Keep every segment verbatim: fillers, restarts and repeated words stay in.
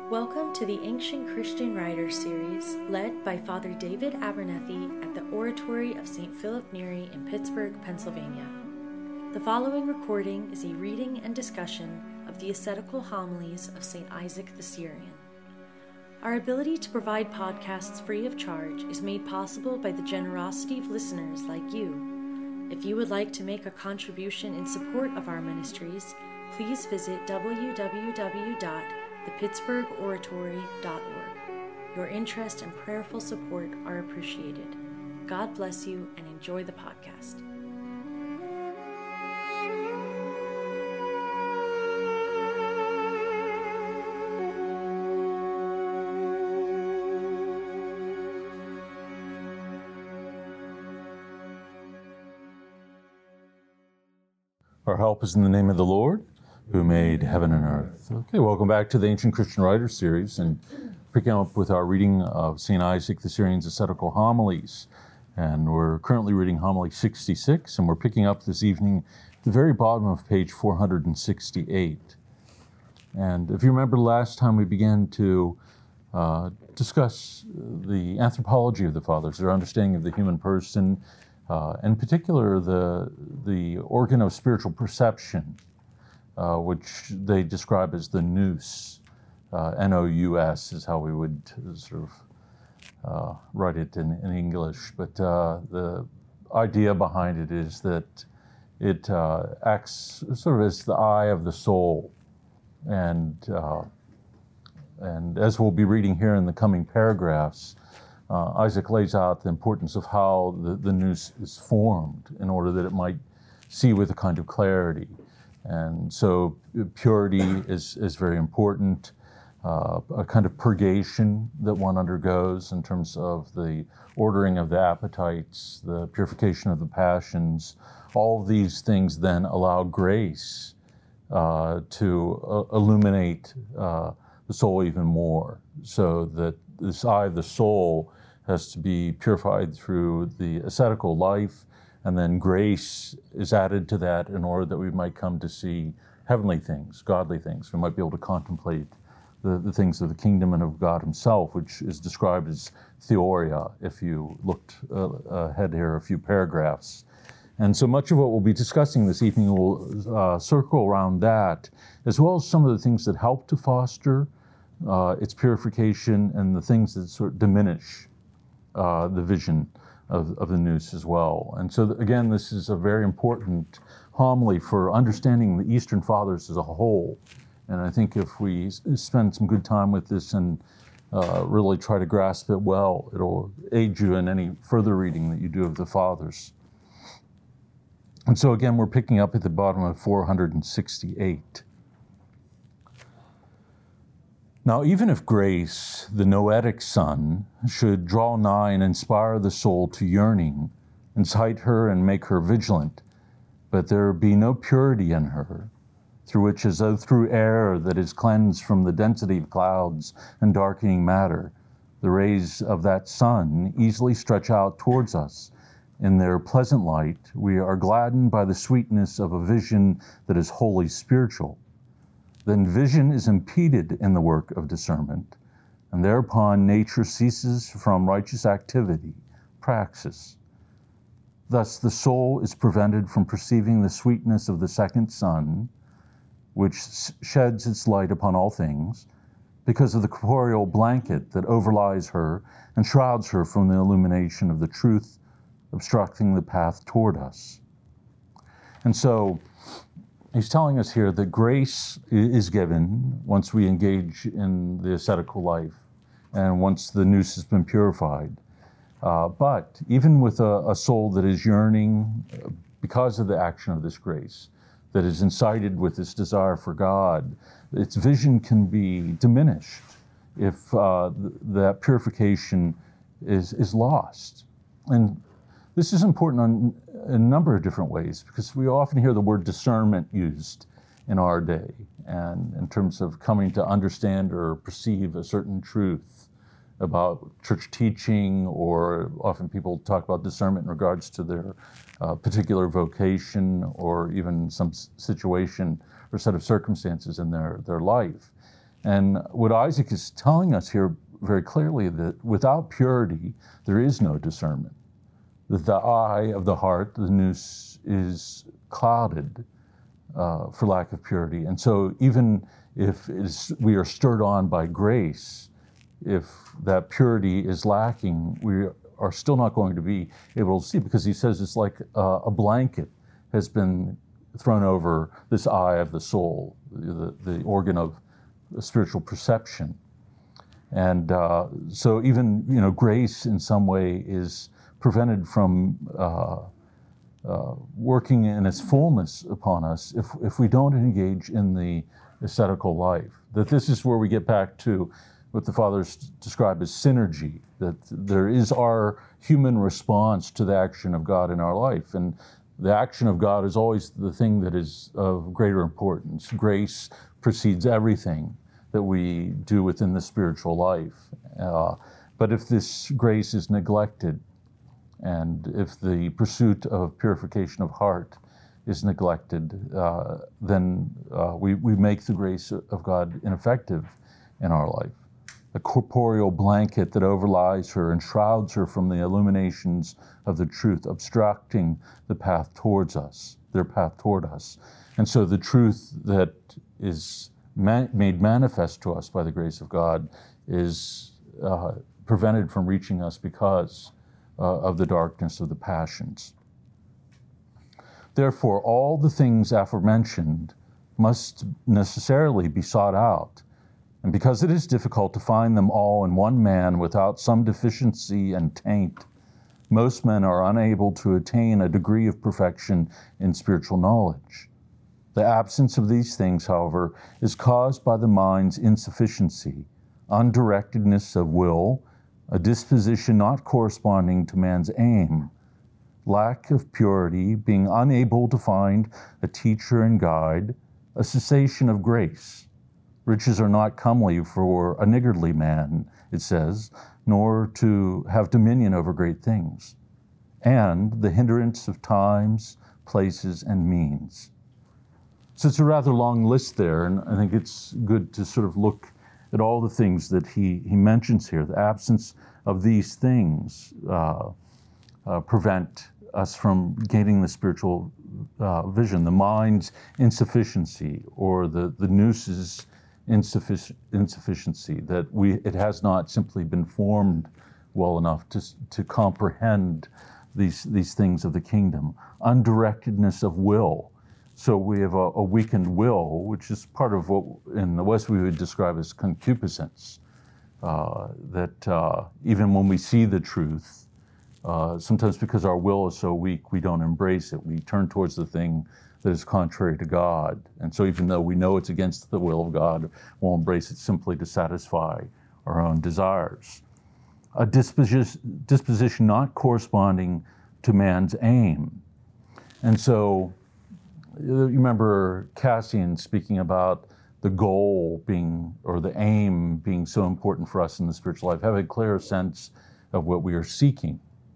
Welcome to the Ancient Christian Writers series, led by Father David Abernethy at the Oratory of Saint Philip Neri in Pittsburgh, Pennsylvania. The following recording is a reading and discussion of the ascetical homilies of Saint Isaac the Syrian. Our ability to provide podcasts free of charge is made possible by the generosity of listeners like you. If you would like to make a contribution in support of our ministries, please visit w w w dot the pittsburgh oratory dot org. Your interest and prayerful support are appreciated. God bless you and enjoy the podcast. Our help is in the name of the Lord, who made heaven and earth. Okay, welcome back to the Ancient Christian Writers series, and picking up with our reading of Saint Isaac the Syrian's ascetical homilies. And we're currently reading homily sixty-six, and we're picking up this evening at the very bottom of page four hundred sixty-eight. And if you remember last time, we began to uh, discuss the anthropology of the fathers, their understanding of the human person, uh, in particular the, the organ of spiritual perception, Uh, which they describe as the nous. Uh, N O U S is how we would sort of uh, write it in, in English. But uh, the idea behind it is that it uh, acts sort of as the eye of the soul. And, uh, and as we'll be reading here in the coming paragraphs, uh, Isaac lays out the importance of how the, the nous is formed in order that it might see with a kind of clarity. And so purity is, is very important, uh, a kind of purgation that one undergoes in terms of the ordering of the appetites, the purification of the passions. All of these things then allow grace uh, to uh, illuminate uh, the soul even more, so that this eye of the soul has to be purified through the ascetical life. And then grace is added to that in order that we might come to see heavenly things, godly things. We might be able to contemplate the, the things of the kingdom and of God himself, which is described as theoria, if you looked uh, ahead here a few paragraphs. And so much of what we'll be discussing this evening will uh, circle around that, as well as some of the things that help to foster uh, its purification and the things that sort of diminish uh, the vision Of, of the nous as well. And so again, this is a very important homily for understanding the Eastern Fathers as a whole. And I think if we spend some good time with this and uh, really try to grasp it well, it'll aid you in any further reading that you do of the Fathers. And so again, we're picking up at the bottom of four hundred sixty-eight. Now, even if grace, the noetic sun, should draw nigh and inspire the soul to yearning, incite her and make her vigilant, but there be no purity in her, through which, as though through air that is cleansed from the density of clouds and darkening matter, the rays of that sun easily stretch out towards us. In their pleasant light, we are gladdened by the sweetness of a vision that is wholly spiritual. Then vision is impeded in the work of discernment, and thereupon nature ceases from righteous activity, praxis. Thus the soul is prevented from perceiving the sweetness of the second sun, which sheds its light upon all things, because of the corporeal blanket that overlies her and shrouds her from the illumination of the truth, obstructing the path toward us. And so he's telling us here that grace is given once we engage in the ascetical life and once the nous has been purified. Uh, but even with a, a soul that is yearning because of the action of this grace, that is incited with this desire for God, its vision can be diminished if uh, th- that purification is, is lost. And this is important on a number of different ways, because we often hear the word discernment used in our day, and in terms of coming to understand or perceive a certain truth about church teaching, or often people talk about discernment in regards to their uh, particular vocation or even some situation or set of circumstances in their, their life. And what Isaac is telling us here very clearly, that without purity, there is no discernment. That the eye of the heart, the nous, is clouded uh, for lack of purity. And so even if it is, we are stirred on by grace, if that purity is lacking, we are still not going to be able to see, because he says it's like uh, a blanket has been thrown over this eye of the soul, the, the organ of spiritual perception. And uh, so even, you know, grace in some way is prevented from uh, uh, working in its fullness upon us if, if we don't engage in the ascetical life. That this is where we get back to what the fathers describe as synergy, that there is our human response to the action of God in our life. And the action of God is always the thing that is of greater importance. Grace precedes everything that we do within the spiritual life. Uh, but if this grace is neglected, and if the pursuit of purification of heart is neglected, uh, then uh, we, we make the grace of God ineffective in our life. A corporeal blanket that overlies her and shrouds her from the illuminations of the truth, obstructing the path towards us, their path toward us. And so the truth that is man- made manifest to us by the grace of God is uh, prevented from reaching us because uh, of the darkness of the passions. Therefore, all the things aforementioned must necessarily be sought out. And because it is difficult to find them all in one man without some deficiency and taint, most men are unable to attain a degree of perfection in spiritual knowledge. The absence of these things, however, is caused by the mind's insufficiency, undirectedness of will, a disposition not corresponding to man's aim, lack of purity, being unable to find a teacher and guide, a cessation of grace. Riches are not comely for a niggardly man, it says, nor to have dominion over great things, and the hindrance of times, places, and means. So it's a rather long list there, and I think it's good to sort of look at all the things that he, he mentions here. The absence of these things uh, uh, prevent us from gaining the spiritual uh, vision. The mind's insufficiency, or the, the nooses insuffic- insufficiency, that we it has not simply been formed well enough to, to comprehend these, these things of the kingdom. Undirectedness of will. So we have a, a weakened will, which is part of what in the West we would describe as concupiscence. Uh, that uh, even when we see the truth, uh, sometimes because our will is so weak, we don't embrace it. We turn towards the thing that is contrary to God. And so even though we know it's against the will of God, we'll embrace it simply to satisfy our own desires. A disposition, disposition not corresponding to man's aim. And so you remember Cassian speaking about the goal being, or the aim being so important for us in the spiritual life, having a clear sense of what we are seeking.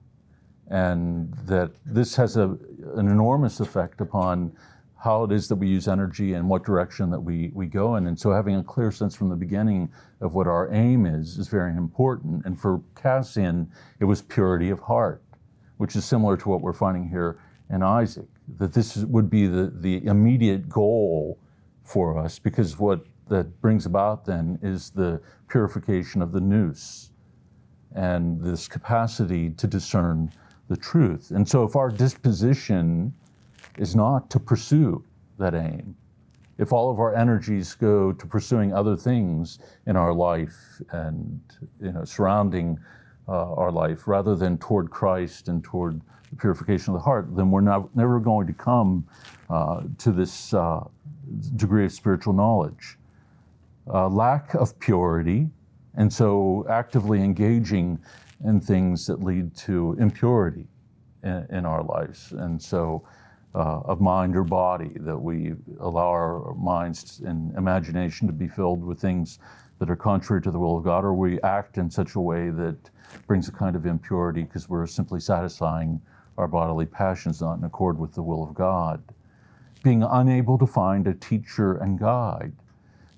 And that this has a, an enormous effect upon how it is that we use energy and what direction that we, we go in. And so having a clear sense from the beginning of what our aim is, is very important. And for Cassian, it was purity of heart, which is similar to what we're finding here in Isaac, that this would be the, the immediate goal for us, because what that brings about then is the purification of the nous and this capacity to discern the truth. And so if our disposition is not to pursue that aim, if all of our energies go to pursuing other things in our life and, you know, surrounding uh, our life rather than toward Christ and toward the purification of the heart, then we're not, never going to come uh, to this uh, degree of spiritual knowledge. Uh, lack of purity, and so actively engaging in things that lead to impurity in, in our lives. And so uh, of mind or body, that we allow our minds and imagination to be filled with things that are contrary to the will of God, or we act in such a way that brings a kind of impurity because we're simply satisfying our bodily passions not in accord with the will of God. Being unable to find a teacher and guide.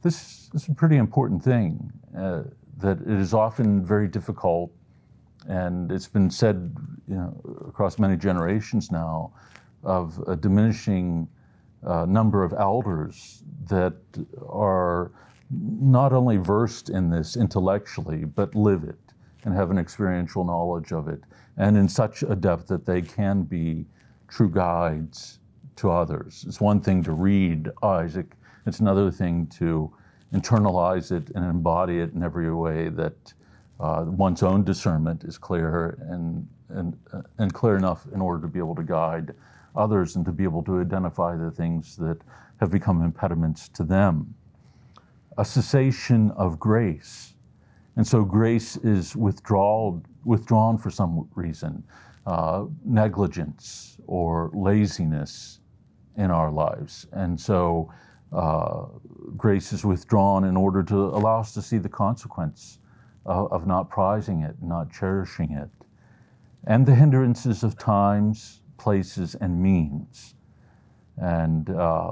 this is a pretty important thing, uh, that it is often very difficult, and it's been said, you know, across many generations now, of a diminishing uh, number of elders that are not only versed in this intellectually, but live it and have an experiential knowledge of it, and in such a depth that they can be true guides to others. It's one thing to read Isaac, it's another thing to internalize it and embody it in every way that uh, one's own discernment is clear and, and, uh, and clear enough in order to be able to guide others and to be able to identify the things that have become impediments to them. A cessation of grace. And so grace is withdrawn, withdrawn for some reason, uh, negligence or laziness in our lives. And so uh, grace is withdrawn in order to allow us to see the consequence of, of not prizing it, not cherishing it. And the hindrances of times, places, and means. And uh,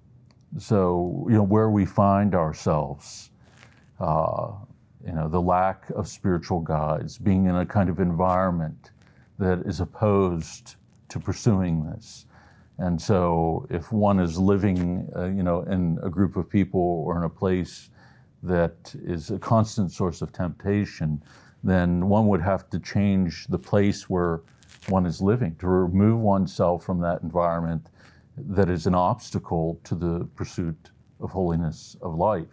so, you know, where we find ourselves, uh, you know, the lack of spiritual guides, being in a kind of environment that is opposed to pursuing this. And so if one is living, uh, you know, in a group of people or in a place that is a constant source of temptation, then one would have to change the place where one is living, to remove oneself from that environment that is an obstacle to the pursuit of holiness of life.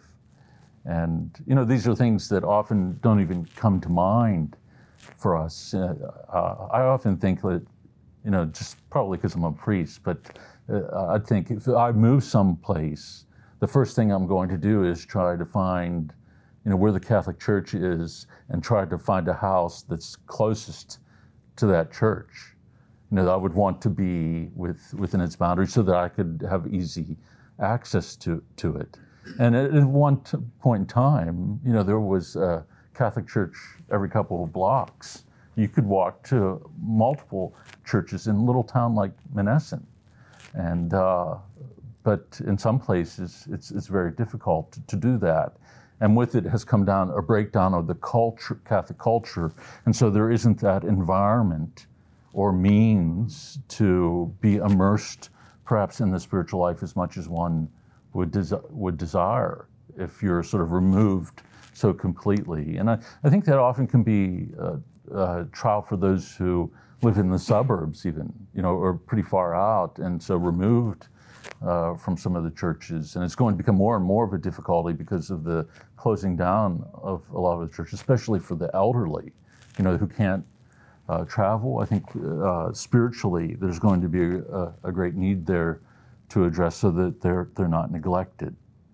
And, you know, these are things that often don't even come to mind for us. Uh, uh, I often think that, you know, just probably because I'm a priest, but uh, I think if I move someplace, the first thing I'm going to do is try to find, you know, where the Catholic Church is and try to find a house that's closest to that church. You know, I would want to be with, within its boundaries so that I could have easy access to, to it. And at, at one t- point in time, you know, there was a Catholic church every couple of blocks. You could walk to multiple churches in a little town like Monessen. And, uh, but in some places, it's, it's very difficult to, to do that. And with it has come down a breakdown of the culture, Catholic culture. And so there isn't that environment or means to be immersed perhaps in the spiritual life as much as one would, desi- would desire if you're sort of removed so completely. And I, I think that often can be a, a trial for those who live in the suburbs even, you know, or pretty far out and so removed uh, from some of the churches. And it's going to become more and more of a difficulty because of the closing down of a lot of the churches, especially for the elderly, you know, who can't uh, travel. I think uh, spiritually there's going to be a, a great need there to address so that they're they're not neglected.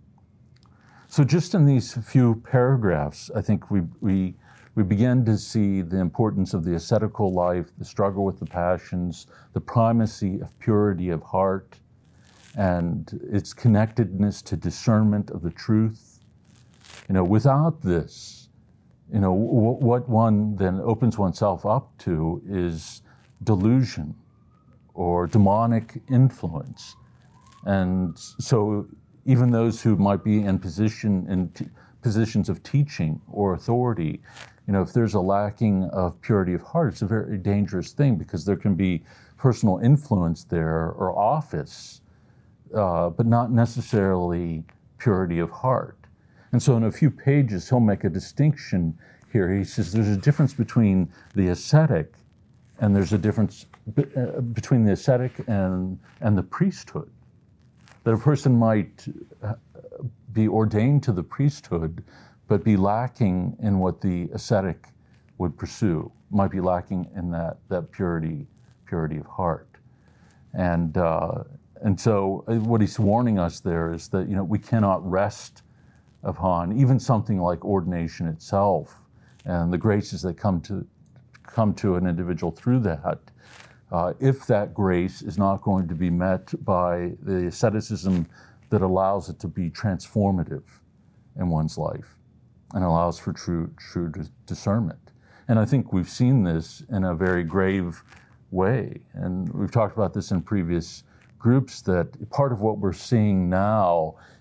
So just in these few paragraphs, I think we we we begin to see the importance of the ascetical life, the struggle with the passions, the primacy of purity of heart, and its connectedness to discernment of the truth. You know, without this, you know, w- what one then opens oneself up to is delusion or demonic influence. And so even those who might be in position in t- positions of teaching or authority, you know, if there's a lacking of purity of heart, it's a very dangerous thing because there can be personal influence there or office, uh, but not necessarily purity of heart. And so in a few pages, he'll make a distinction here. He says there's a difference between the ascetic and there's a difference be- uh, between the ascetic and, and the priesthood. That a person might be ordained to the priesthood, but be lacking in what the ascetic would pursue, might be lacking in that, that purity, purity of heart. And, uh, and so what he's warning us there is that, you know, we cannot rest upon even something like ordination itself and the graces that come to, come to an individual through that. Uh, if that grace is not going to be met by the asceticism that allows it to be transformative in one's life and allows for true true discernment. And I think we've seen this in a very grave way. And we've talked about this in previous groups, that part of what we're seeing now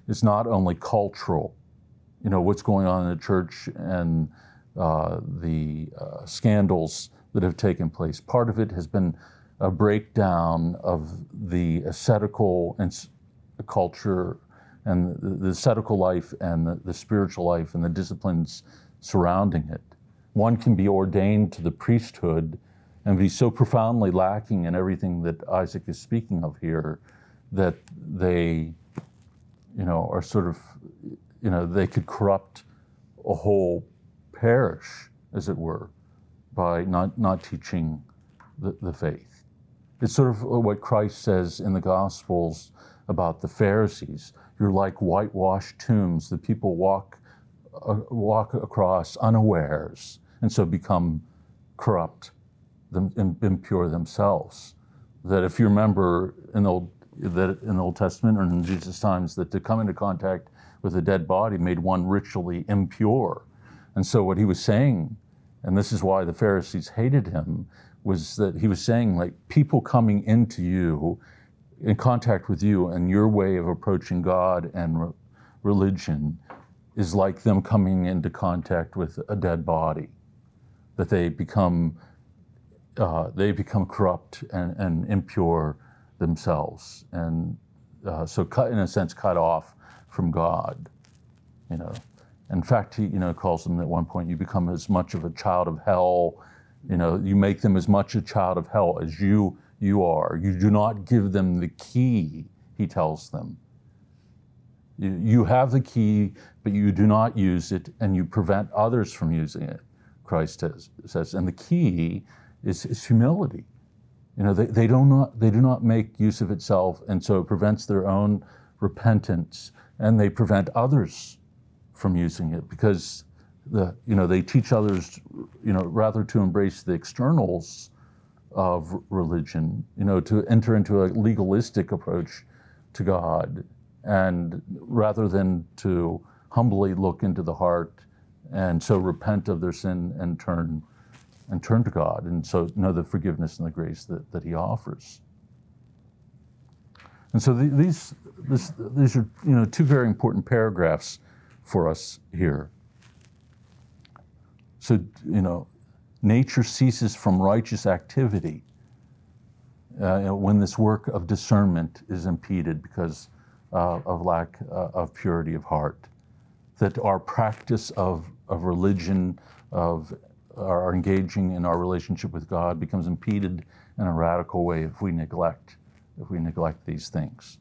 is not only cultural, you know, what's going on in the church and uh, the uh, scandals that have taken place. Part of it has been a breakdown of the ascetical and s- culture and the, the ascetical life and the, the spiritual life and the disciplines surrounding it. One can be ordained to the priesthood and be so profoundly lacking in everything that Isaac is speaking of here that they, you know, are sort of, you know, they could corrupt a whole parish, as it were, by not, not teaching the, the faith. It's sort of what Christ says in the Gospels about the Pharisees. You're like whitewashed tombs that people walk uh, walk across unawares, and so become corrupt, them, impure themselves. That if you remember in the Old, that in the Old Testament or in Jesus' times, that to come into contact with a dead body made one ritually impure. And so what he was saying, and this is why the Pharisees hated him, was that he was saying, like, people coming into you, in contact with you, and your way of approaching God and re- religion is like them coming into contact with a dead body, that they become uh, they become corrupt and, and impure themselves, and uh, so cut in a sense cut off from God, you know. In fact, he you know calls them at one point, you become as much of a child of hell, you know, you make them as much a child of hell as you you are. You do not give them the key, he tells them. You, you have the key, but you do not use it, and you prevent others from using it, Christ says. says. And the key is, is humility. You know, they, they, do not, they do not make use of itself, and so it prevents their own repentance, and they prevent others from using it, because the you know they teach others, you know, rather to embrace the externals of religion, you know, to enter into a legalistic approach to God, and rather than to humbly look into the heart and so repent of their sin and turn and turn to God, and so know the forgiveness and the grace that, that he offers. And so the, these this, these are you know two very important paragraphs for us here. So you know. Nature ceases from righteous activity uh, you know, when this work of discernment is impeded because uh, of lack uh, of purity of heart. That our practice of, of religion, of our engaging in our relationship with God becomes impeded in a radical way if we neglect, if we neglect these things.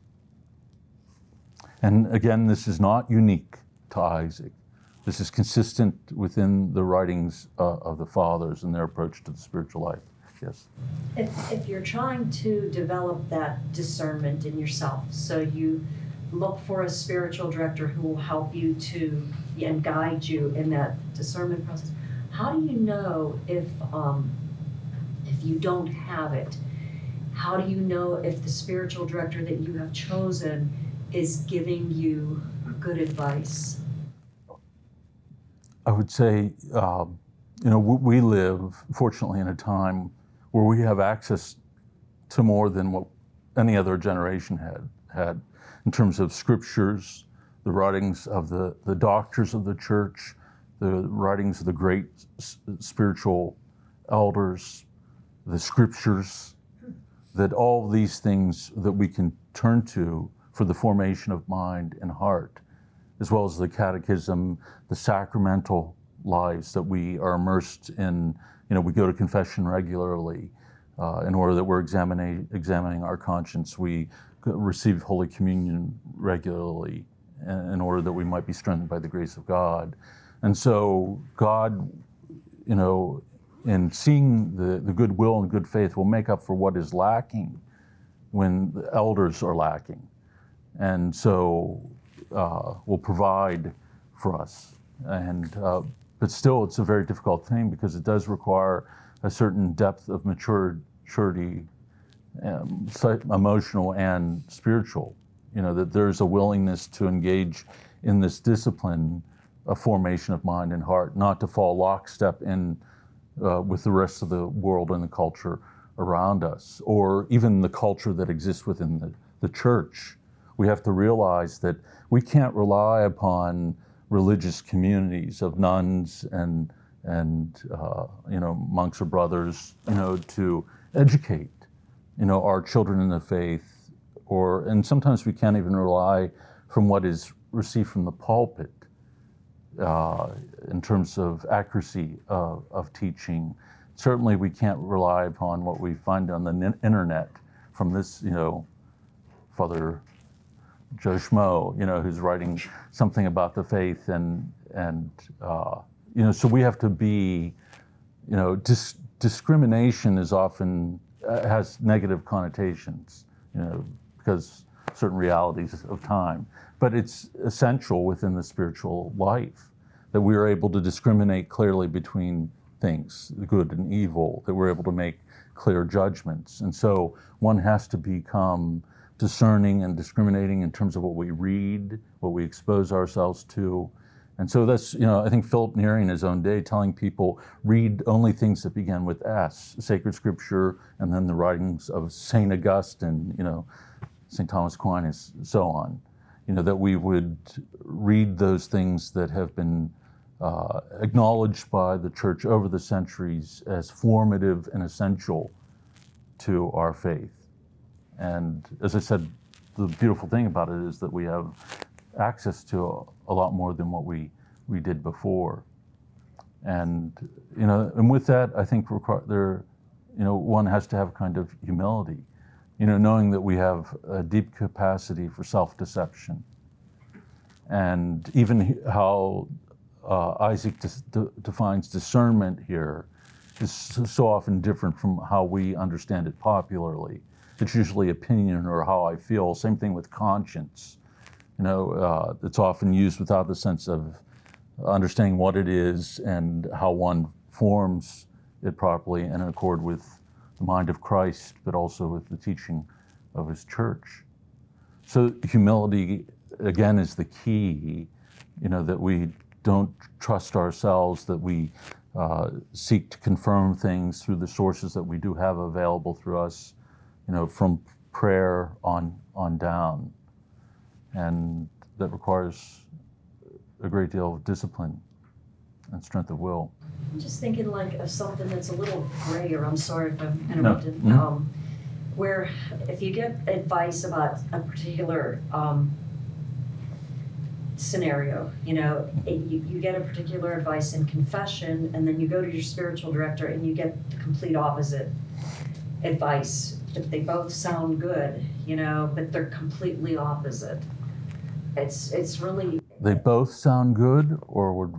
And again, this is not unique to Isaac. This is consistent within the writings uh, of the fathers and their approach to the spiritual life. Yes? If, if you're trying to develop that discernment in yourself, so you look for a spiritual director who will help you to and guide you in that discernment process, how do you know if um, if you don't have it? How do you know if the spiritual director that you have chosen is giving you good advice? I would say, uh, you know, we live, fortunately, in a time where we have access to more than what any other generation had, had in terms of scriptures, the writings of the, the doctors of the church, the writings of the great s- spiritual elders, the scriptures, that all these things that we can turn to for the formation of mind and heart, as well as the catechism, the sacramental lives that we are immersed in. You know, we go to confession regularly uh, in order that we're examining examining our conscience. We receive Holy Communion regularly in order that we might be strengthened by the grace of God. And so God, you know, in seeing the, the goodwill and good faith will make up for what is lacking when the elders are lacking. And so uh, will provide for us. And uh, but still, it's a very difficult thing because it does require a certain depth of maturity, um, emotional and spiritual. You know, that there's a willingness to engage in this discipline of formation of mind and heart, not to fall lockstep in uh, with the rest of the world and the culture around us, or even the culture that exists within the, the church, we have to realize that we can't rely upon religious communities of nuns and and uh, you know, monks or brothers, you know, to educate, you know, our children in the faith, or and sometimes we can't even rely from what is received from the pulpit uh, in terms of accuracy of, of teaching. Certainly, we can't rely upon what we find on the internet from this, you know, Father Joe Schmo, you know, who's writing something about the faith, and and uh, you know, so we have to be, you know, dis- discrimination is often uh, has negative connotations, you know, because certain realities of time, but it's essential within the spiritual life that we are able to discriminate clearly between things, good and evil, that we're able to make clear judgments. And so one has to become discerning and discriminating in terms of what we read, what we expose ourselves to. And so that's, you know, I think Philip Neri in his own day telling people, read only things that begin with S, sacred scripture, and then the writings of Saint Augustine, you know, Saint Thomas Aquinas, so on. You know, that we would read those things that have been uh, acknowledged by the church over the centuries as formative and essential to our faith. And as I said, the beautiful thing about it is that we have access to a, a lot more than what we, we did before. And, you know, and with that, I think require, there, you know, one has to have kind of humility, you know, knowing that we have a deep capacity for self-deception. And even how uh, Isaac de- de- defines discernment here is so often different from how we understand it popularly. It's usually opinion or how I feel. Same thing with conscience. You know, uh, it's often used without the sense of understanding what it is and how one forms it properly in accord with the mind of Christ, but also with the teaching of his church. So humility, again, is the key, you know, that we don't trust ourselves, that we uh, seek to confirm things through the sources that we do have available through us, you know, from prayer on on down. And that requires a great deal of discipline and strength of will. I'm just thinking like of something that's a little grayer, I'm sorry if I'm interrupted, No. Mm-hmm. um, where if you get advice about a particular um, scenario, you know, it, you, you get a particular advice in confession, and then you go to your spiritual director and you get the complete opposite advice. If they both sound good, you know, but they're completely opposite. It's it's really... They both sound good, or would...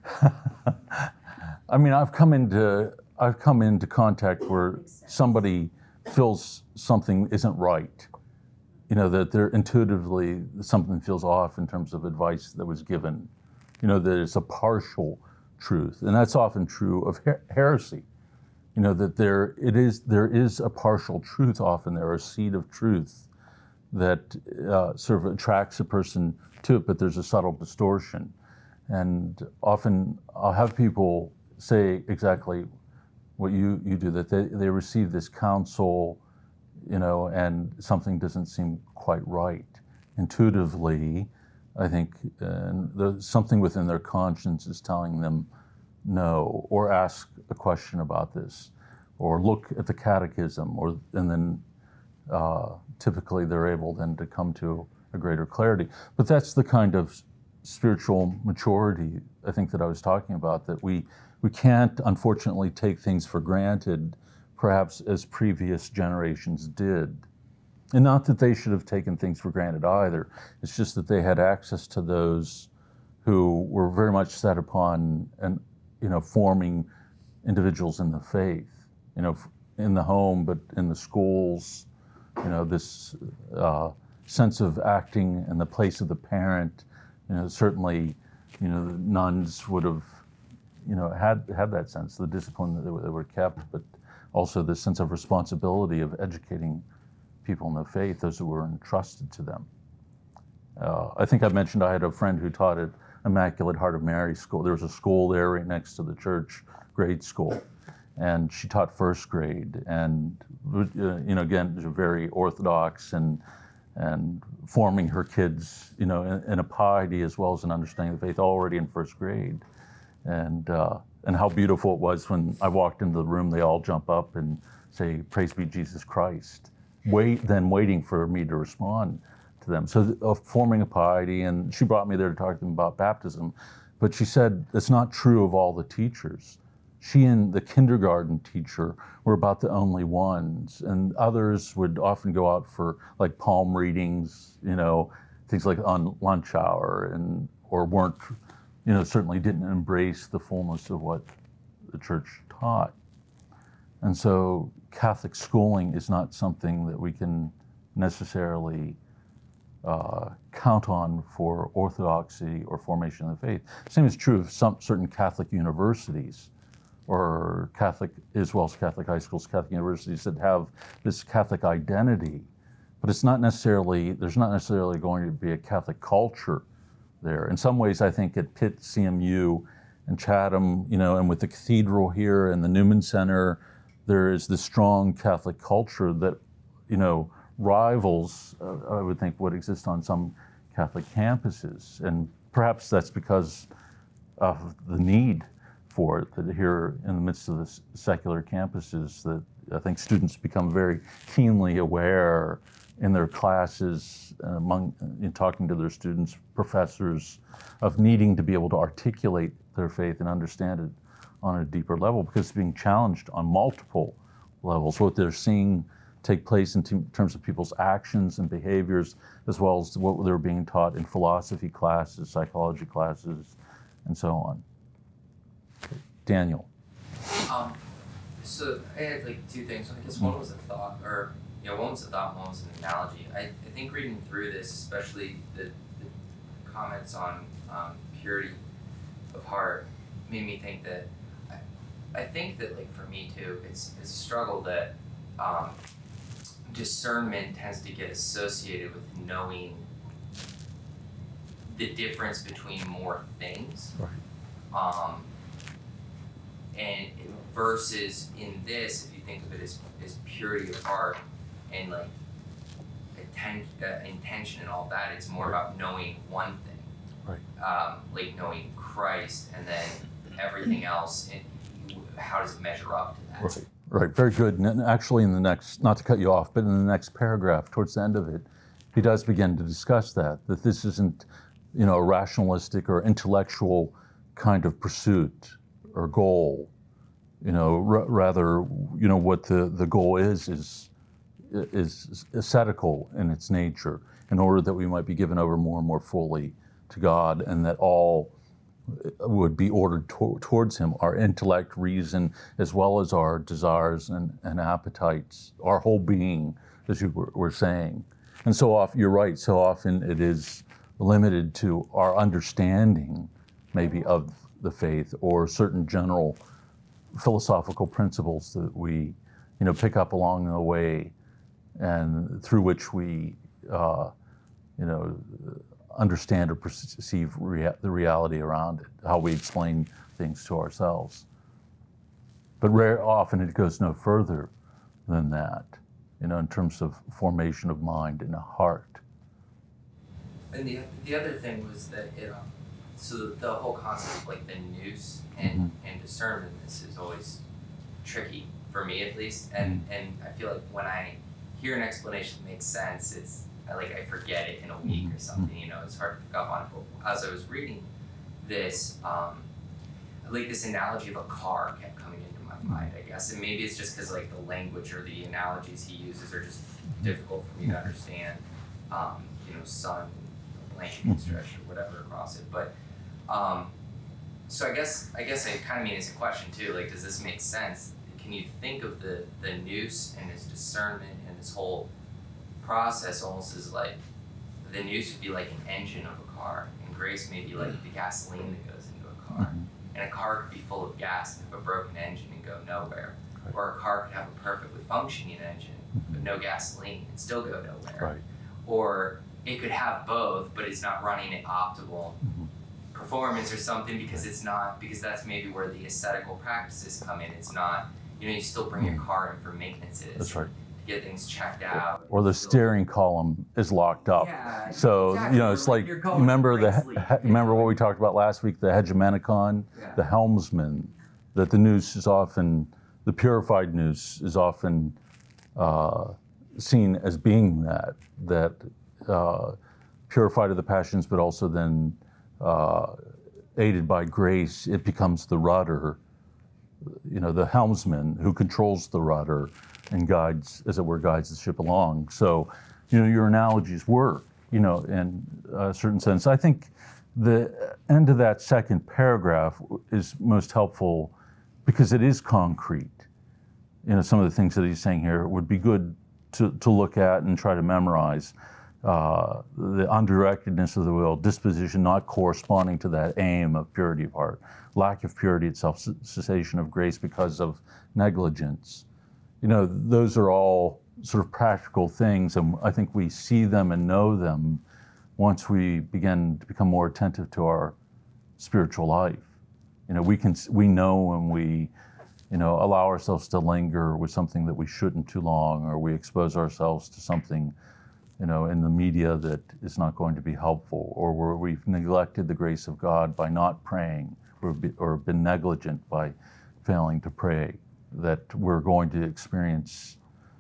I mean, I've come into I've come into contact where somebody feels something isn't right. You know, that they're intuitively something feels off in terms of advice that was given. You know, that it's a partial truth, and that's often true of her- heresy. You know, that there it is there is a partial truth often there, a seed of truth that uh, sort of attracts a person to it, but there's a subtle distortion. And often I'll have people say exactly what you, you do, that they, they receive this counsel, you know, and something doesn't seem quite right. Intuitively, I think and there's something within their conscience is telling them no, or ask a question about this, or look at the catechism, or and then uh, typically they're able then to come to a greater clarity. But that's the kind of spiritual maturity, I think, that I was talking about, that we we can't unfortunately take things for granted, perhaps as previous generations did. And not that they should have taken things for granted either. It's just that they had access to those who were very much set upon and, you know, forming individuals in the faith, you know, in the home, but in the schools, you know, this uh, sense of acting in the place of the parent. You know, certainly, you know, the nuns would have, you know, had had that sense, the discipline that they were, they were kept, but also the sense of responsibility of educating people in the faith, those who were entrusted to them. Uh, I think I mentioned I had a friend who taught at Immaculate Heart of Mary School. There was a school there right next to the church, grade school, and she taught first grade. And uh, you know, again, it was very orthodox and and forming her kids, you know, in, in a piety as well as an understanding of the faith already in first grade. And uh, and how beautiful it was when I walked into the room, they all jump up and say, "Praise be Jesus Christ," wait, then waiting for me to respond to them. So uh, forming a piety, and she brought me there to talk to them about baptism, but she said it's not true of all the teachers. She and the kindergarten teacher were about the only ones, and others would often go out for like palm readings, you know, things like on lunch hour, and or weren't, you know, certainly didn't embrace the fullness of what the church taught. And so Catholic schooling is not something that we can necessarily uh, count on for orthodoxy or formation of the faith. Same is true of some certain Catholic universities, or Catholic, as well as Catholic high schools, Catholic universities that have this Catholic identity, but it's not necessarily, there's not necessarily going to be a Catholic culture there. In some ways, I think at Pitt, C M U, and Chatham, you know, and with the cathedral here and the Newman Center, there is this strong Catholic culture that, you know, rivals, uh, I would think, what exists on some Catholic campuses. And perhaps that's because of the need for it, that here in the midst of the secular campuses, that I think students become very keenly aware in their classes, uh, among in talking to their students, professors, of needing to be able to articulate their faith and understand it on a deeper level, because it's being challenged on multiple levels. What they're seeing take place in t- terms of people's actions and behaviors, as well as what they're being taught in philosophy classes, psychology classes, and so on. Daniel. Um, so I had like two things. I guess one was a thought, or you know, one was a thought, one was an analogy. I, I think reading through this, especially the, the comments on um, purity of heart, made me think that I, I think that like for me too, it's it's a struggle that um, discernment tends to get associated with knowing the difference between more things. Right. Um, and versus in this, if you think of it as, as purity of heart and like atten- uh, intention and all that, it's more about knowing one thing, Right. um, like knowing Christ, and then everything else, and how does it measure up to that? Right. Right. Very good. And actually, in the next, not to cut you off, but in the next paragraph, towards the end of it, he does begin to discuss that that this isn't, you know, a rationalistic or intellectual kind of pursuit or goal. You know, r- rather, you know, what the, the goal is is is ascetical in its nature, in order that we might be given over more and more fully to God, and that all would be ordered to- towards Him, our intellect, reason, as well as our desires and, and appetites, our whole being, as you were, were saying. And so often, you're right, so often it is limited to our understanding, maybe, of the faith, or certain general philosophical principles that we, you know, pick up along the way, and through which we, uh, you know, understand or perceive rea- the reality around it, how we explain things to ourselves. But very often it goes no further than that, you know, in terms of formation of mind and a heart. And the the other thing was that it, um, so the whole concept of like the nous and, Mm-hmm. and discernment, this is always tricky for me at least, and Mm-hmm. and I feel like when I hear an explanation that makes sense, it's I, like I forget it in a week Mm-hmm. or something, you know, it's hard to pick up on it. But as I was reading this, um, like this analogy of a car kept coming into my mind, I guess, and maybe it's just because like the language or the analogies he uses are just difficult for me to understand. Um, you know, sun, blanket stretched or whatever across it, but um, so I guess I guess I kind of mean it's a question too. Like, does this make sense? Can you think of the the nous and his discernment and this whole process almost as like the nous would be like an engine of a car, and grace may be like the gasoline that goes into a car. Mm-hmm. And a car could be full of gas and have a broken engine and go nowhere. Right. Or a car could have a perfectly functioning engine but no gasoline and still go nowhere. Right. Or it could have both, but it's not running at optimal Mm-hmm. performance or something, because it's not, because that's maybe where the ascetical practices come in. It's not, you know, you still bring your car in for maintenances. That's right. To get things checked out. Or the steering column is locked up. Yeah, so, exactly. you know, it's like, You're you going remember the crazily. he- remember what we talked about last week, the hegemonicon, Yeah. the helmsman, that the nous is often, the purified nous is often uh, seen as being that, that uh, purified of the passions, but also then uh, aided by grace, it becomes the rudder, you know, the helmsman who controls the rudder and guides, as it were, guides the ship along. So, you know, your analogies work, you know, in a certain sense. I think the end of that second paragraph is most helpful because it is concrete. You know, some of the things that he's saying here would be good to, to look at and try to memorize. Uh, the undirectedness of the will, disposition not corresponding to that aim of purity of heart, lack of purity itself, cessation of grace because of negligence. You know, those are all sort of practical things, and I think we see them and know them once we begin to become more attentive to our spiritual life. You know, we can we know when we, you know, allow ourselves to linger with something that we shouldn't too long, or we expose ourselves to something, you know, in the media that is not going to be helpful, or where we've neglected the grace of God by not praying, or, be, or been negligent by failing to pray, that we're going to experience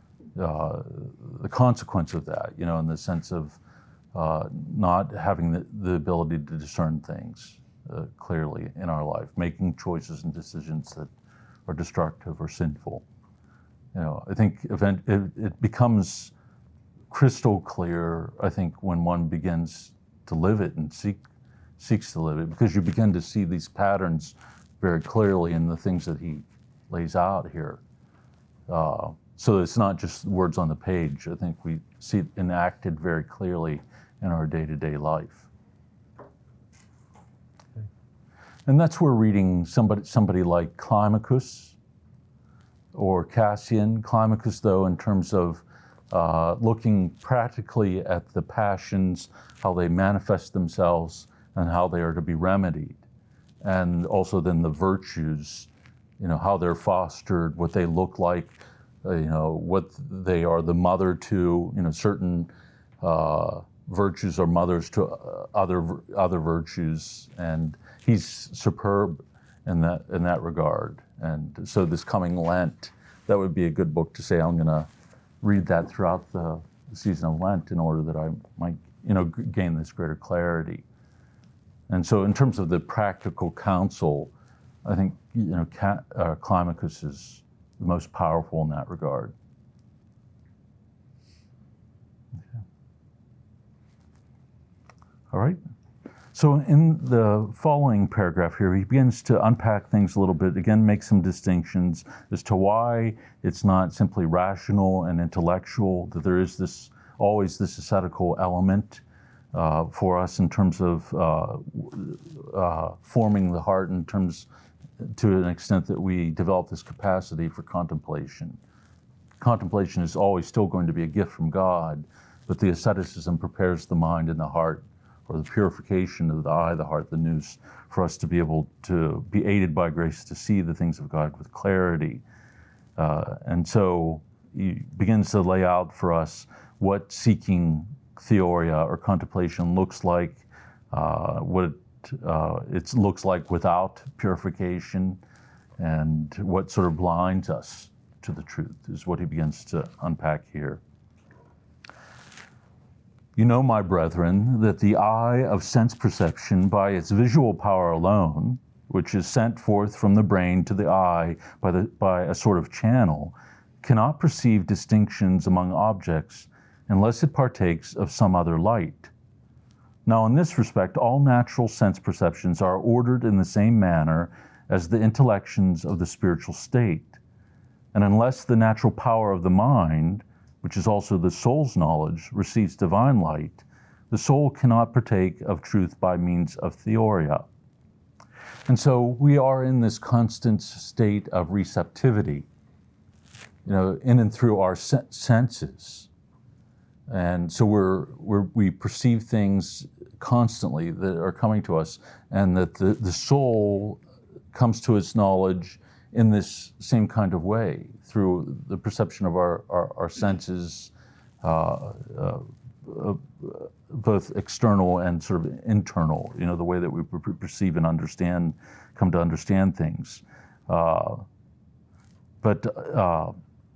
uh, the consequence of that, you know, in the sense of uh, not having the, the ability to discern things uh, clearly in our life, making choices and decisions that are destructive or sinful. You know, I think event, it, it becomes crystal clear, I think, when one begins to live it and seek seeks to live it, because you begin to see these patterns very clearly in the things that he lays out here. Uh, so it's not just words on the page. I think we see it enacted very clearly in our day-to-day life. Okay. And that's where reading somebody somebody like Climacus or Cassian. Climacus, though, in terms of Uh, looking practically at the passions, how they manifest themselves, and how they are to be remedied. And also then the virtues, you know, how they're fostered, what they look like, uh, you know, what they are the mother to, you know, certain uh, virtues are mothers to uh, other other virtues. And he's superb in that in that regard. And so this coming Lent, that would be a good book to say, I'm going to read that throughout the season of Lent in order that I might, you know, g- gain this greater clarity. And so in terms of the practical counsel, I think, you know, Ca- uh, Climacus is the most powerful in that regard. Okay. All right. So in the following paragraph here, he begins to unpack things a little bit, again, make some distinctions as to why it's not simply rational and intellectual, that there is this always this ascetical element uh, for us in terms of uh, uh, forming the heart, in terms to an extent that we develop this capacity for contemplation. Contemplation is always still going to be a gift from God, but the asceticism prepares the mind and the heart, or the purification of the eye, the heart, the nous, for us to be able to be aided by grace to see the things of God with clarity. Uh, and so he begins to lay out for us what seeking theoria or contemplation looks like, uh, what it, uh, it looks like without purification, and what sort of blinds us to the truth is what he begins to unpack here. You know, my brethren, that the eye of sense perception by its visual power alone, which is sent forth from the brain to the eye by, the, by a sort of channel, cannot perceive distinctions among objects unless it partakes of some other light. Now, in this respect, all natural sense perceptions are ordered in the same manner as the intellections of the spiritual state. And unless the natural power of the mind, which is also the soul's knowledge, receives divine light, the soul cannot partake of truth by means of theoria. And so we are in this constant state of receptivity, you know, in and through our se- senses. And so we're, we're, we perceive things constantly that are coming to us, and that the, the soul comes to its knowledge in this same kind of way through the perception of our, our, our senses, uh, uh, uh, both external and sort of internal, you know, the way that we per- perceive and understand, come to understand things. Uh, but, uh,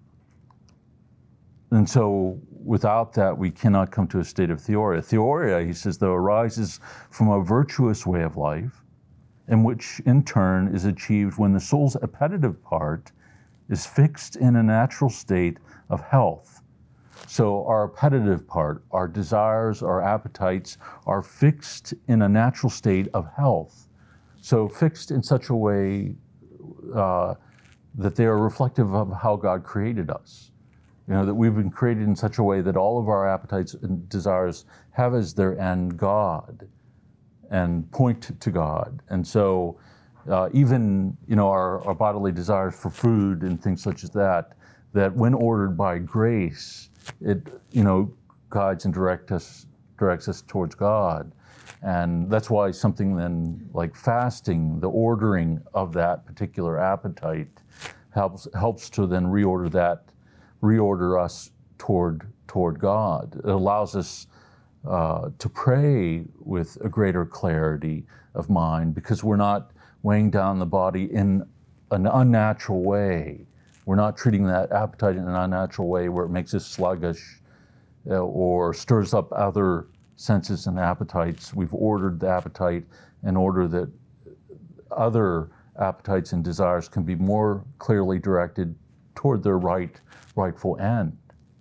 and so without that, we cannot come to a state of theoria. Theoria, he says, though, arises from a virtuous way of life, and which in turn is achieved when the soul's appetitive part is fixed in a natural state of health. So our appetitive part, our desires, our appetites are fixed in a natural state of health. So fixed in such a way uh, that they are reflective of how God created us. You know, that we've been created in such a way that all of our appetites and desires have as their end God and point to God. And so uh, even, you know, our, our bodily desires for food and things such as that, that when ordered by grace, it, you know, guides and direct us, directs us towards God. And that's why something then like fasting, the ordering of that particular appetite helps helps to then reorder that, reorder us toward toward God. It allows us uh, to pray with a greater clarity of mind because we're not weighing down the body in an unnatural way. We're not treating that appetite in an unnatural way where it makes us sluggish uh, or stirs up other senses and appetites. We've ordered the appetite in order that other appetites and desires can be more clearly directed toward their right, rightful end.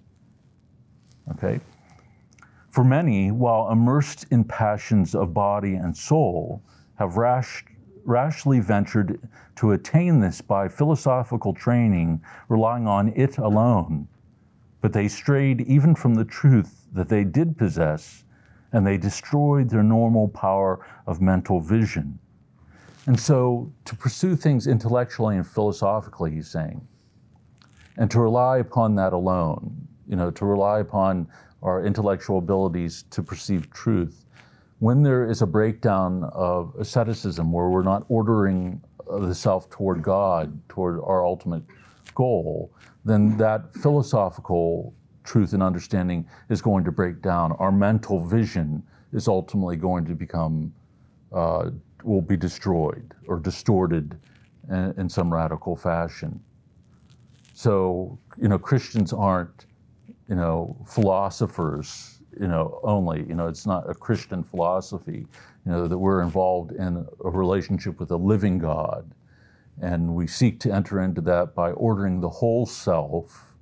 Okay? For many, while immersed in passions of body and soul, have rash, rashly ventured to attain this by philosophical training, relying on it alone. But they strayed even from the truth that they did possess, and they destroyed their normal power of mental vision. And so to pursue things intellectually and philosophically, he's saying, and to rely upon that alone, you know, to rely upon our intellectual abilities to perceive truth, when there is a breakdown of asceticism where we're not ordering the self toward God, toward our ultimate goal, then that philosophical truth and understanding is going to break down. Our mental vision is ultimately going to become, uh, will be destroyed or distorted in, in some radical fashion. So, you know, Christians aren't, you know, philosophers, you know, only, you know, it's not a Christian philosophy, you know, that we're involved in a relationship with a living God. And we seek to enter into that by ordering the whole self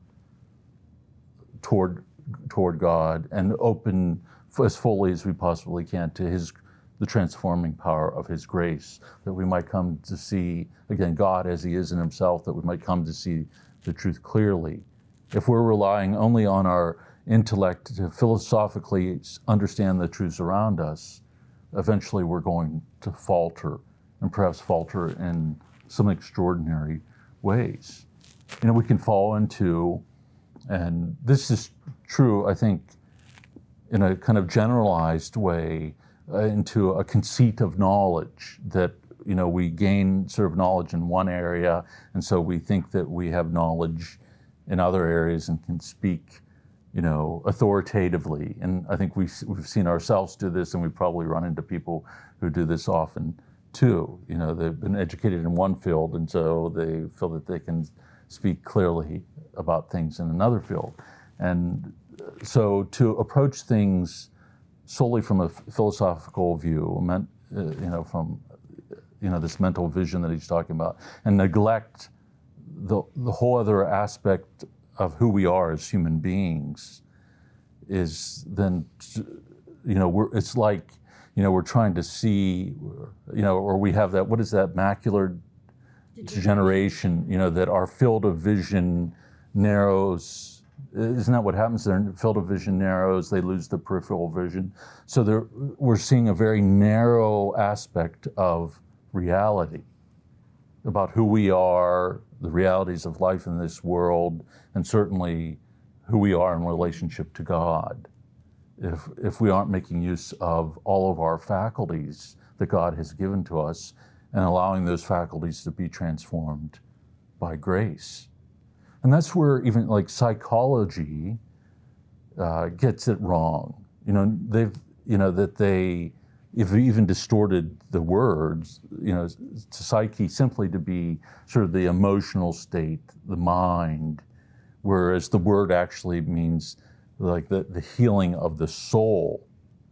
toward toward God and open as fully as we possibly can to his the transforming power of his grace, that we might come to see, again, God as he is in himself, that we might come to see the truth clearly. If we're relying only on our intellect to philosophically understand the truths around us, eventually we're going to falter, and perhaps falter in some extraordinary ways. You know, we can fall into, and this is true, I think, in a kind of generalized way, uh, into a conceit of knowledge that, you know, we gain sort of knowledge in one area, and so we think that we have knowledge in other areas and can speak, you know, authoritatively. And I think we've, we've seen ourselves do this, and we probably run into people who do this often too. You know, they've been educated in one field, and so they feel that they can speak clearly about things in another field. And so to approach things solely from a philosophical view, meant, uh, you know, from, you know, this mental vision that he's talking about, and neglect the the whole other aspect of who we are as human beings, is then, you know, we're, it's like, you know, we're trying to see, you know, or we have that, what is that, macular degeneration, you know, that our field of vision narrows. Isn't that what happens? Their field of vision narrows, they lose the peripheral vision. So there, we're seeing a very narrow aspect of reality, about who we are, the realities of life in this world, and certainly who we are in relationship to God. If, if we aren't making use of all of our faculties that God has given to us and allowing those faculties to be transformed by grace. And that's where even like psychology uh, gets it wrong. You know, they've, you know, that they, if even distorted the words, you know, to psyche simply to be sort of the emotional state, the mind, whereas the word actually means like the, the healing of the soul,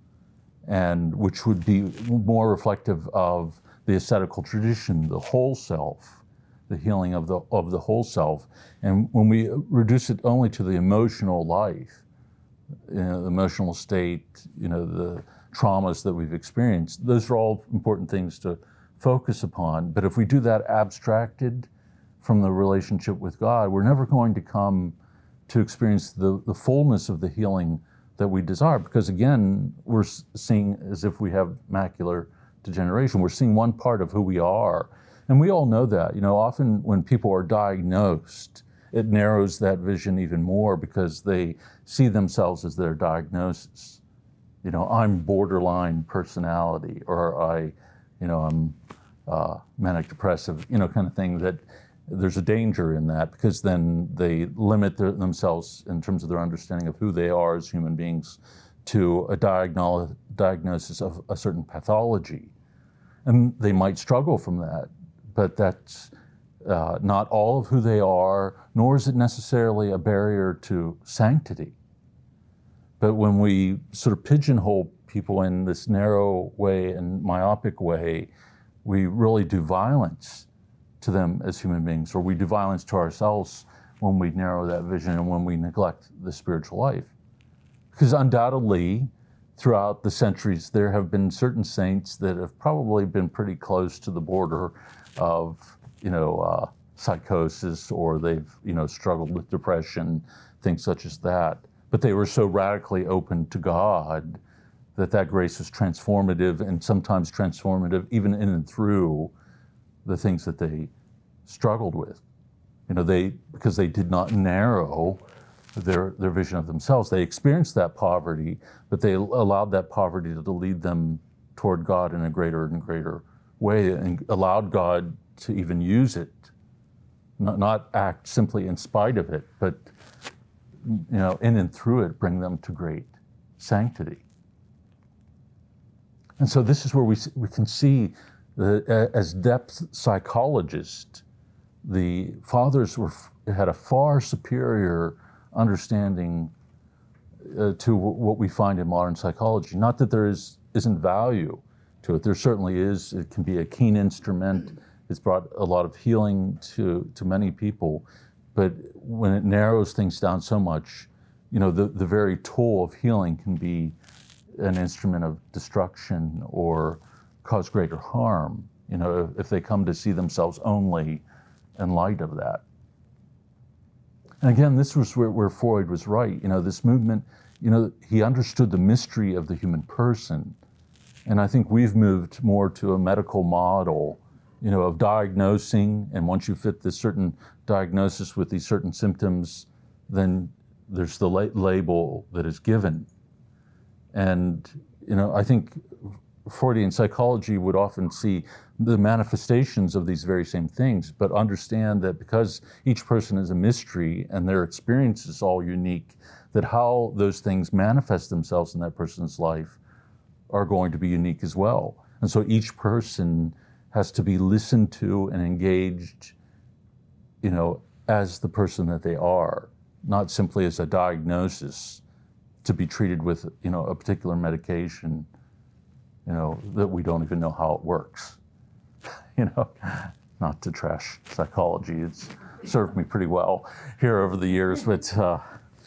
and which would be more reflective of the ascetical tradition, the whole self, the healing of the of the whole self. And when we reduce it only to the emotional life, you know, the emotional state, you know, the traumas that we've experienced, those are all important things to focus upon. But if we do that abstracted from the relationship with God, we're never going to come to experience the, the fullness of the healing that we desire. Because again, we're seeing as if we have macular degeneration. We're seeing one part of who we are. And we all know that. You know, often when people are diagnosed, it narrows that vision even more because they see themselves as their diagnosis. You know, I'm borderline personality, or I, you know, I'm uh, manic depressive, you know, kind of thing. That there's a danger in that, because then they limit their, themselves in terms of their understanding of who they are as human beings to a diagno- diagnosis of a certain pathology. And they might struggle from that, but that's uh, not all of who they are, nor is it necessarily a barrier to sanctity. But when we sort of pigeonhole people in this narrow way and myopic way, we really do violence to them as human beings, or we do violence to ourselves when we narrow that vision and when we neglect the spiritual life. Because undoubtedly, throughout the centuries, there have been certain saints that have probably been pretty close to the border of, you know, uh, psychosis, or they've, you know, struggled with depression, things such as that. But they were so radically open to God that that grace was transformative, and sometimes transformative even in and through the things that they struggled with. You know, they, because they did not narrow their their vision of themselves. They experienced that poverty, but they allowed that poverty to lead them toward God in a greater and greater way, and allowed God to even use it, not, not act simply in spite of it, but, you know, in and through it, bring them to great sanctity. And so this is where we we can see that as depth psychologists, the fathers were had a far superior understanding uh, to w- what we find in modern psychology. Not that there is isn't value to it. There certainly is. It can be a keen instrument. It's brought a lot of healing to to many people. But when it narrows things down so much, you know, the, the very tool of healing can be an instrument of destruction or cause greater harm, you know, if, if they come to see themselves only in light of that. And again, this was where, where Freud was right. You know, this movement, you know, he understood the mystery of the human person. And I think we've moved more to a medical model, you know, of diagnosing, and once you fit this certain diagnosis with these certain symptoms, then there's the la- label that is given. And, you know, I think Freudian psychology would often see the manifestations of these very same things, but understand that because each person is a mystery and their experience is all unique, that how those things manifest themselves in that person's life are going to be unique as well. And so each person has to be listened to and engaged, you know, as the person that they are, not simply as a diagnosis to be treated with, you know, a particular medication, you know, that we don't even know how it works. You know, not to trash psychology. It's served me pretty well here over the years, but uh,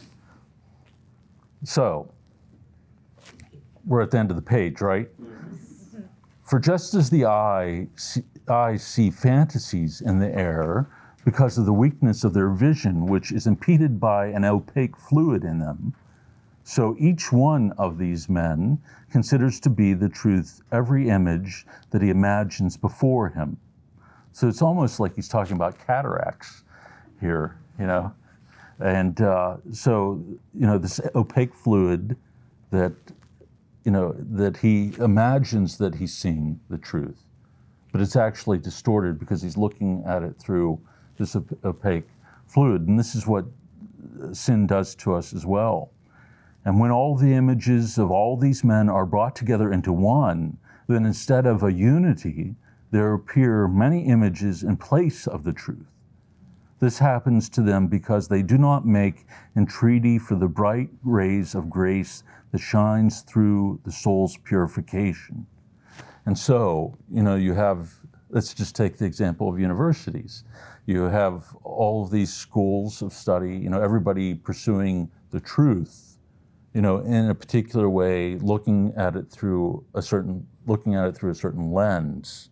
so we're at the end of the page, right? For just as the eye see, eyes see fantasies in the air because of the weakness of their vision, which is impeded by an opaque fluid in them, so each one of these men considers to be the truth every image that he imagines before him. So it's almost like he's talking about cataracts here, you know. And uh, so, you know, this opaque fluid that, you know, that he imagines that he's seeing the truth, but it's actually distorted because he's looking at it through this opaque fluid. And this is what sin does to us as well. And when all the images of all these men are brought together into one, then instead of a unity, there appear many images in place of the truth. This happens to them because they do not make entreaty for the bright rays of grace that shines through the soul's purification. And so, you know, you have, let's just take the example of universities. You have all of these schools of study, you know, everybody pursuing the truth, you know, in a particular way, looking at it through a certain, looking at it through a certain lens.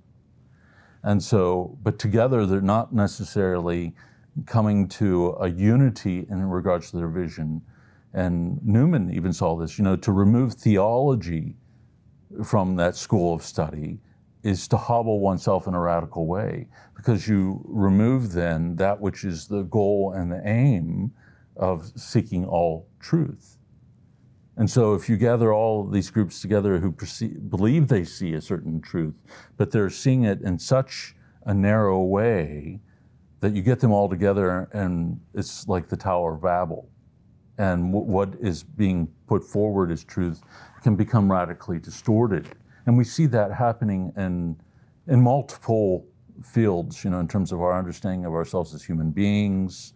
And so, but together they're not necessarily coming to a unity in regards to their vision. And Newman even saw this, you know, to remove theology from that school of study is to hobble oneself in a radical way, because you remove then that which is the goal and the aim of seeking all truth. And so if you gather all these groups together who perceive, believe they see a certain truth, but they're seeing it in such a narrow way that you get them all together and it's like the Tower of Babel. And w- what is being put forward as truth can become radically distorted. And we see that happening in, in multiple fields, you know, in terms of our understanding of ourselves as human beings,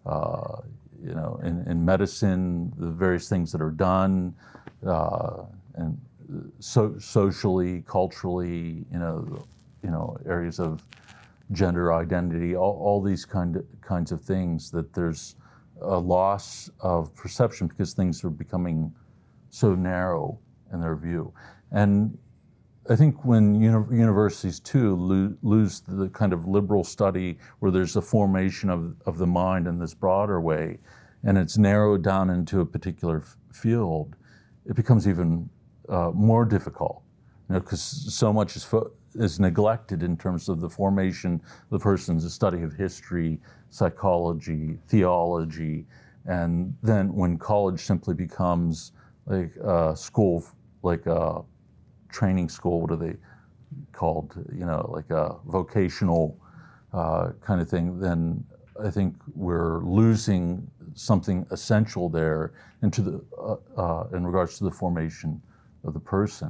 uh, you know, in, in medicine, the various things that are done, uh, and so socially, culturally, you know, you know, areas of gender identity, all, all these kind of, kinds of things, that there's a loss of perception because things are becoming so narrow in their view. And I think when uni- universities too lo- lose the kind of liberal study where there's a formation of, of the mind in this broader way, and it's narrowed down into a particular f- field, it becomes even uh, more difficult, you know, because so much is, fo- is neglected in terms of the formation of the person's the study of history, psychology, theology, and then when college simply becomes like a school, like a training school, what are they called, you know, like a vocational uh, kind of thing, then I think we're losing something essential there into the, uh, uh, in regards to the formation of the person.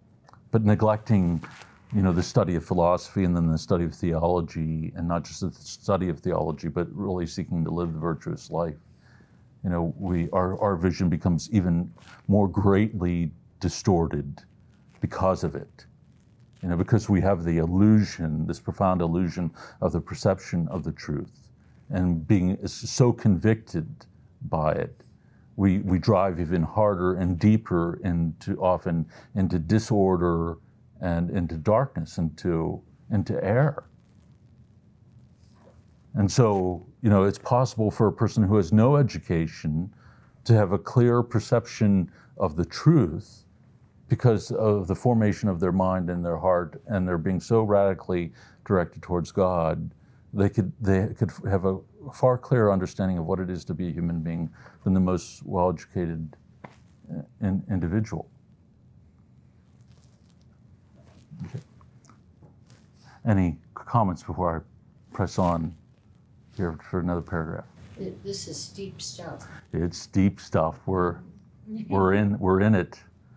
But neglecting, you know, the study of philosophy and then the study of theology, and not just the study of theology, but really seeking to live the virtuous life. You know, we our, our vision becomes even more greatly distorted because of it. You know, because we have the illusion, this profound illusion of the perception of the truth, and being so convicted by it, we we drive even harder and deeper into often into disorder and into darkness, into into error. And so, you know, it's possible for a person who has no education to have a clear perception of the truth because of the formation of their mind and their heart, and they're being so radically directed towards God. They could they could have a far clearer understanding of what it is to be a human being than the most well-educated in, individual. Okay. Any comments before I press on here for another paragraph? This is deep stuff. It's deep stuff. We're we're in we're in it.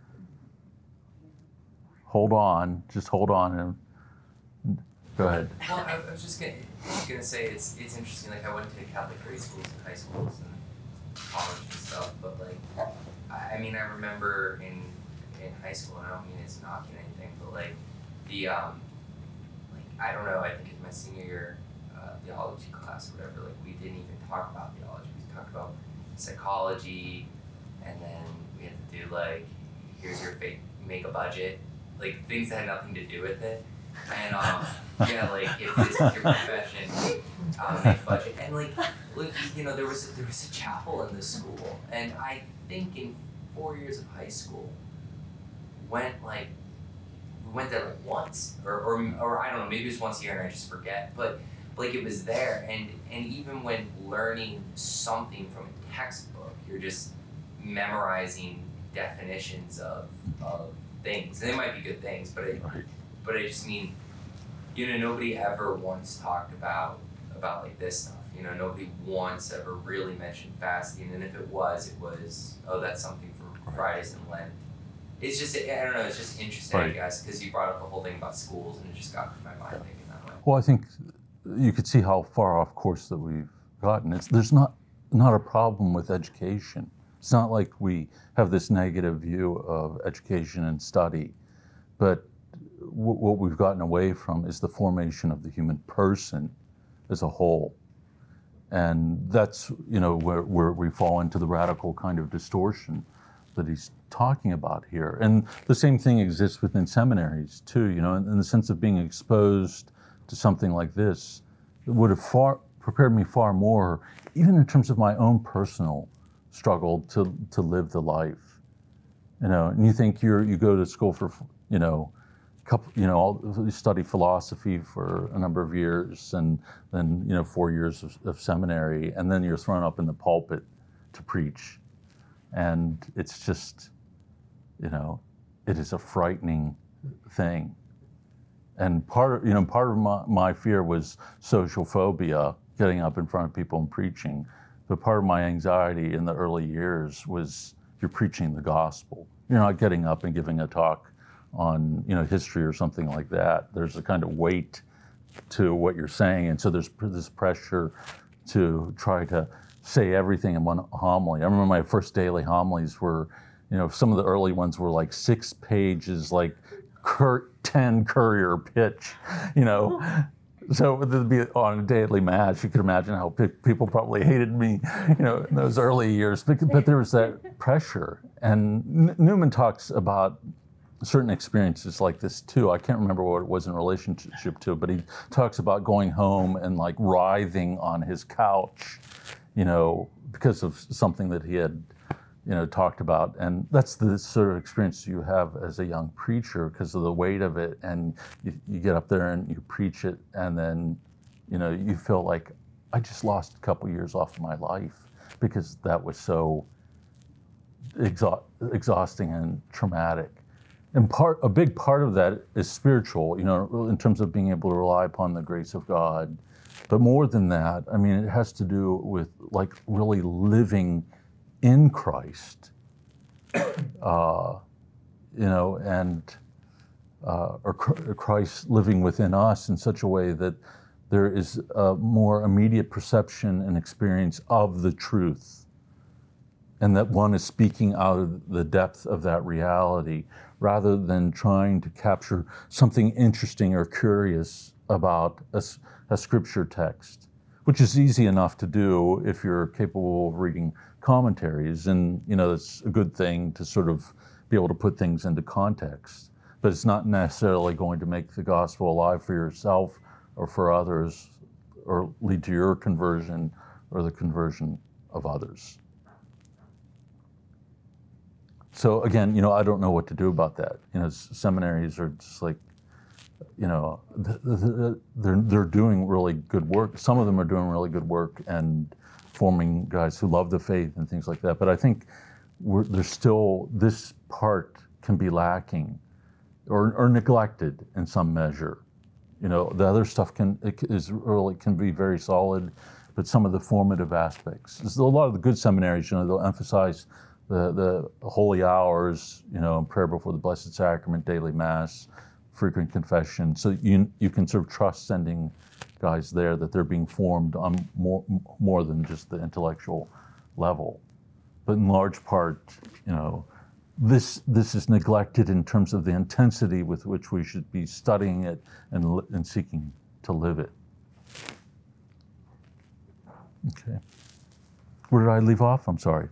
Hold on, just hold on and go ahead. Well, I, I was just gonna, gonna say it's it's interesting. Like I went to Catholic grade schools and high schools and college and stuff, but like I, I mean I remember in in high school, and I don't mean it's knocking anything, but like the um like I don't know, I think in my senior year uh, theology class or whatever, like we didn't even talk about theology. We talked about psychology, and then we had to do like here's your faith, make a budget, like things that had nothing to do with it. And um, yeah, like if this is your profession, um, make a budget. And like, look, you know, there was a, there was a chapel in this school, and I think in four years of high school, went like, we went there like once, or or or I don't know, maybe it was once a year and I just forget. But like it was there, and and even when learning something from a textbook, you're just memorizing definitions of of things, and they might be good things, but it. But I just mean, you know, nobody ever once talked about about like this stuff. You know, nobody once ever really mentioned fasting, and if it was, it was, oh, that's something for Fridays and Lent. It's just, I don't know, it's just interesting, right. I guess, because you brought up the whole thing about schools, and it just got my mind thinking that way. Well, I think you could see how far off course that we've gotten. It's, there's not not a problem with education. It's not like we have this negative view of education and study, but w- what we've gotten away from is the formation of the human person as a whole. And that's, you know, where, where we fall into the radical kind of distortion that he's talking about here. And the same thing exists within seminaries too, you know, in, in the sense of being exposed to something like this. It would have far prepared me far more, even in terms of my own personal struggle to to live the life. You know, and you think you're you go to school for, you know, couple, you know, all, you study philosophy for a number of years, and then, you know, four years of, of seminary, and then you're thrown up in the pulpit to preach. And it's just, you know, it is a frightening thing. And part of, you know, part of my, my fear was social phobia, getting up in front of people and preaching. But part of my anxiety in the early years was you're preaching the gospel. You're not getting up and giving a talk on, you know, history or something like that. There's a kind of weight to what you're saying. And so there's this pressure to try to say everything in one homily. I remember my first daily homilies were, you know, some of the early ones were like six pages, like cur- ten courier pitch, you know. So it would be on a daily mass. You could imagine how pe- people probably hated me, you know, in those early years. But, but there was that pressure. And N- Newman talks about certain experiences like this too. I can't remember what it was in relationship to, but he talks about going home and like writhing on his couch, you know, because of something that he had, you know, talked about. And that's the sort of experience you have as a young preacher because of the weight of it. And you, you get up there and you preach it, and then, you know, you feel like I just lost a couple years off of my life because that was so exa- exhausting and traumatic. And part, a big part of that is spiritual, you know, in terms of being able to rely upon the grace of God. But more than that, I mean, it has to do with like really living in Christ, uh, you know, and uh, or Christ living within us in such a way that there is a more immediate perception and experience of the truth, and that one is speaking out of the depth of that reality rather than trying to capture something interesting or curious about a, a scripture text, which is easy enough to do if you're capable of reading commentaries. And, you know, it's a good thing to sort of be able to put things into context, but it's not necessarily going to make the gospel alive for yourself or for others or lead to your conversion or the conversion of others. So again, you know, I don't know what to do about that. You know, seminaries are just like, you know, they're they're doing really good work. Some of them are doing really good work and forming guys who love the faith and things like that. But I think we're, there's still, this part can be lacking or, or neglected in some measure. You know, the other stuff can is really can be very solid, but some of the formative aspects. There's a lot of the good seminaries, you know, they'll emphasize the the holy hours, you know, prayer before the Blessed Sacrament, daily Mass, frequent confession. So you you can sort of trust sending guys there that they're being formed on more more than just the intellectual level. But in large part, you know, this this is neglected in terms of the intensity with which we should be studying it and and seeking to live it. Okay. Where did I leave off? I'm sorry.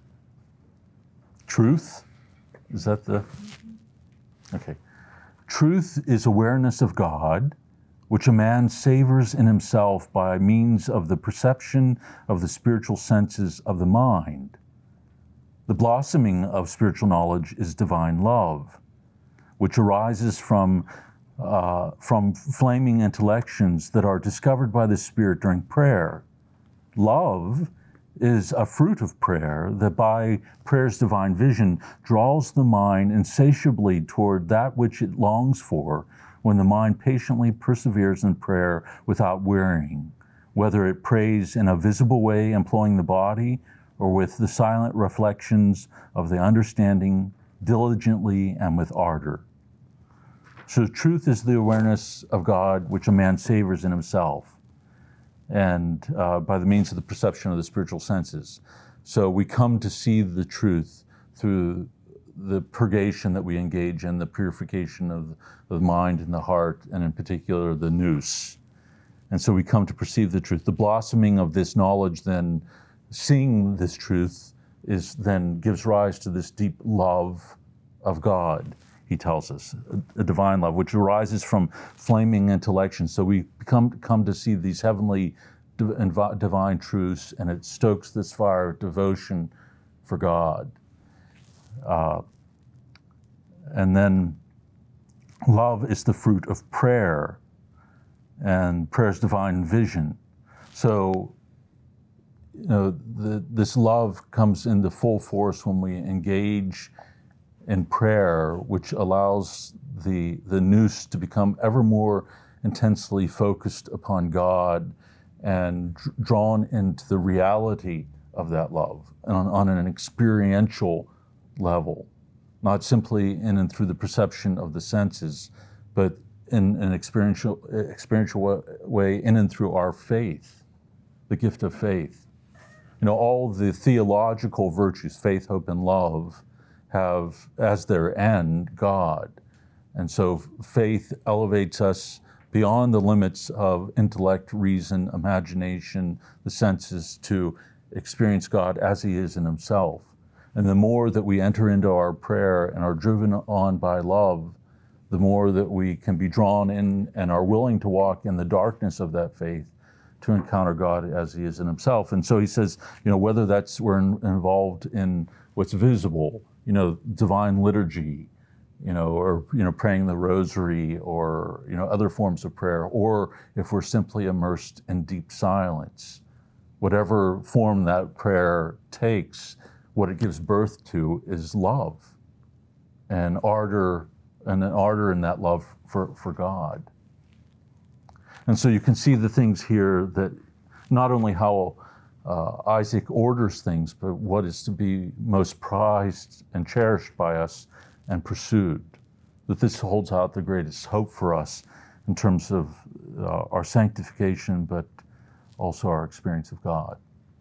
Truth? Is that the... Okay. Truth is awareness of God, which a man savors in himself by means of the perception of the spiritual senses of the mind. The blossoming of spiritual knowledge is divine love, which arises from, uh, from flaming intellections that are discovered by the Spirit during prayer. Love is a fruit of prayer that by prayer's divine vision draws the mind insatiably toward that which it longs for when the mind patiently perseveres in prayer without wearying, whether it prays in a visible way, employing the body, or with the silent reflections of the understanding, diligently and with ardor. So truth is the awareness of God which a man savors in himself, and uh, by the means of the perception of the spiritual senses. So we come to see the truth through the purgation that we engage in, the purification of the mind and the heart, and in particular the nous. And so we come to perceive the truth. The blossoming of this knowledge, then seeing this truth, is then gives rise to this deep love of God, he tells us, a, a divine love, which arises from flaming intellection. So we come, come to see these heavenly div- divine truths, and it stokes this fire of devotion for God. Uh, and then love is the fruit of prayer, and prayer's divine vision. So, you know, the, this love comes into full force when we engage in prayer, which allows the the nous to become ever more intensely focused upon God and dr- drawn into the reality of that love on, on an experiential level, not simply in and through the perception of the senses, but in an experiential experiential way in and through our faith, the gift of faith. You know, all the theological virtues, faith, hope, and love, have as their end God. And so faith elevates us beyond the limits of intellect, reason, imagination, the senses, to experience God as he is in himself. And the more that we enter into our prayer and are driven on by love, the more that we can be drawn in and are willing to walk in the darkness of that faith to encounter God as he is in himself. And so he says, you know, whether that's we're in, involved in what's visible, you know, divine liturgy, you know, or, you know, praying the rosary, or, you know, other forms of prayer, or if we're simply immersed in deep silence, whatever form that prayer takes, what it gives birth to is love and ardor, and an ardor in that love for, for God. And so you can see the things here that not only how uh, Isaac orders things, but what is to be most prized and cherished by us and pursued. That this holds out the greatest hope for us in terms of uh, our sanctification, but also our experience of God.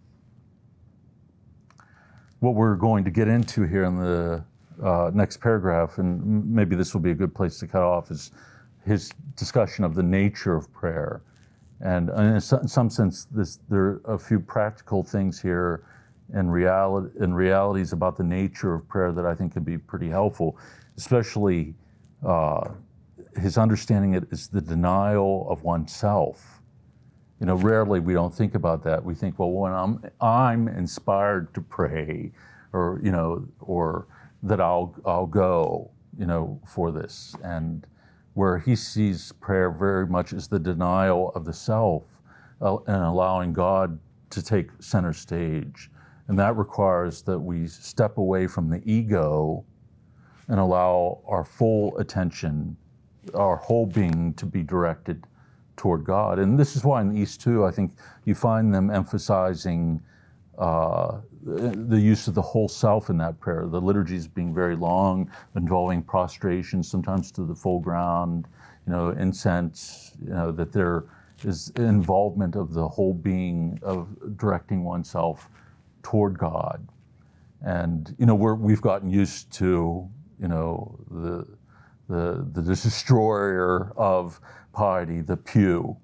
What we're going to get into here in the uh, next paragraph, and maybe this will be a good place to cut off, is his discussion of the nature of prayer. And in some sense, this, there are a few practical things here and reality, and realities about the nature of prayer that I think can be pretty helpful, especially uh, his understanding it is the denial of oneself. You know, rarely we don't think about that. We think, well, when I'm I'm inspired to pray, or you know, or that I'll I'll go, you know, for this. And where he sees prayer very much as the denial of the self uh, and allowing God to take center stage. And that requires that we step away from the ego and allow our full attention, our whole being, to be directed toward God. And this is why in the East too, I think you find them emphasizing uh, the use of the whole self in that prayer. The liturgies being very long, involving prostration, sometimes to the full ground, you know, incense, you know, that there is involvement of the whole being of directing oneself toward God. And, you know, we're, we've gotten used to, you know, the, the, the destroyer of piety, the pew,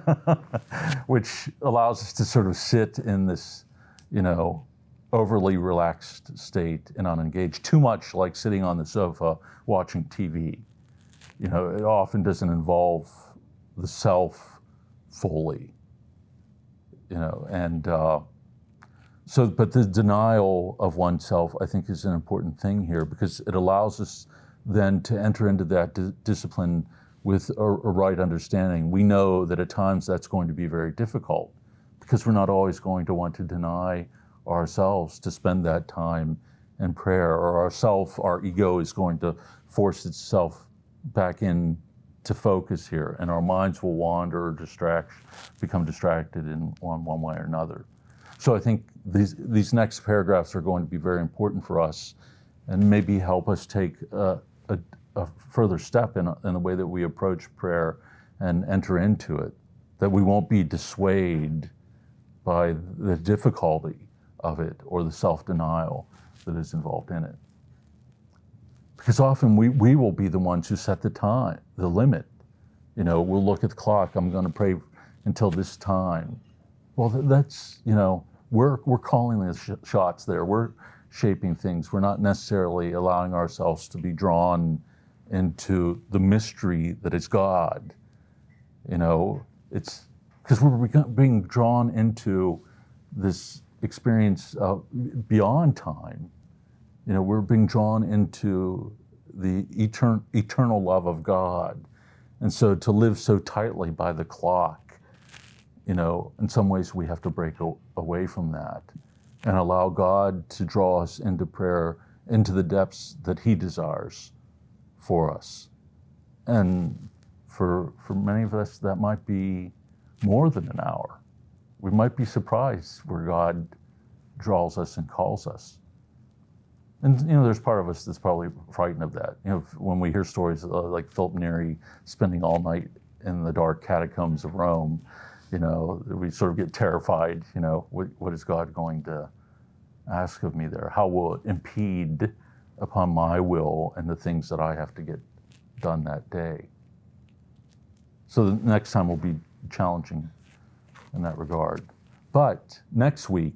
which allows us to sort of sit in this, you know, overly relaxed state and unengaged, too much like sitting on the sofa watching T V. You know, it often doesn't involve the self fully, you know, and uh, so, but the denial of oneself, I think, is an important thing here, because it allows us then to enter into that di- discipline with a, a right understanding. We know that at times that's going to be very difficult, because we're not always going to want to deny ourselves to spend that time in prayer, or ourself, our ego is going to force itself back in to focus here, and our minds will wander or distract, become distracted in one, one way or another. So I think these, these next paragraphs are going to be very important for us and maybe help us take a, a, a further step in, in the way that we approach prayer and enter into it, that we won't be dissuaded by the difficulty of it or the self-denial that is involved in it. Because often we, we will be the ones who set the time, the limit. You know, we'll look at the clock, I'm going to pray until this time. Well, that's, you know, we're we're calling the sh- shots there. We're shaping things. We're not necessarily allowing ourselves to be drawn into the mystery that is God. You know, it's because we're being drawn into this experience uh, beyond time. You know, we're being drawn into the etern- eternal love of God. And so to live so tightly by the clock, you know, in some ways we have to break o- away from that and allow God to draw us into prayer, into the depths that He desires for us. And for, for many of us, that might be more than an hour. We might be surprised where God draws us and calls us. And, you know, there's part of us that's probably frightened of that. You know, when we hear stories uh, like Philip Neri spending all night in the dark catacombs of Rome, you know, we sort of get terrified, you know, what, what is God going to ask of me there? How will it impede upon my will and the things that I have to get done that day? So the next time will be challenging in that regard. But next week,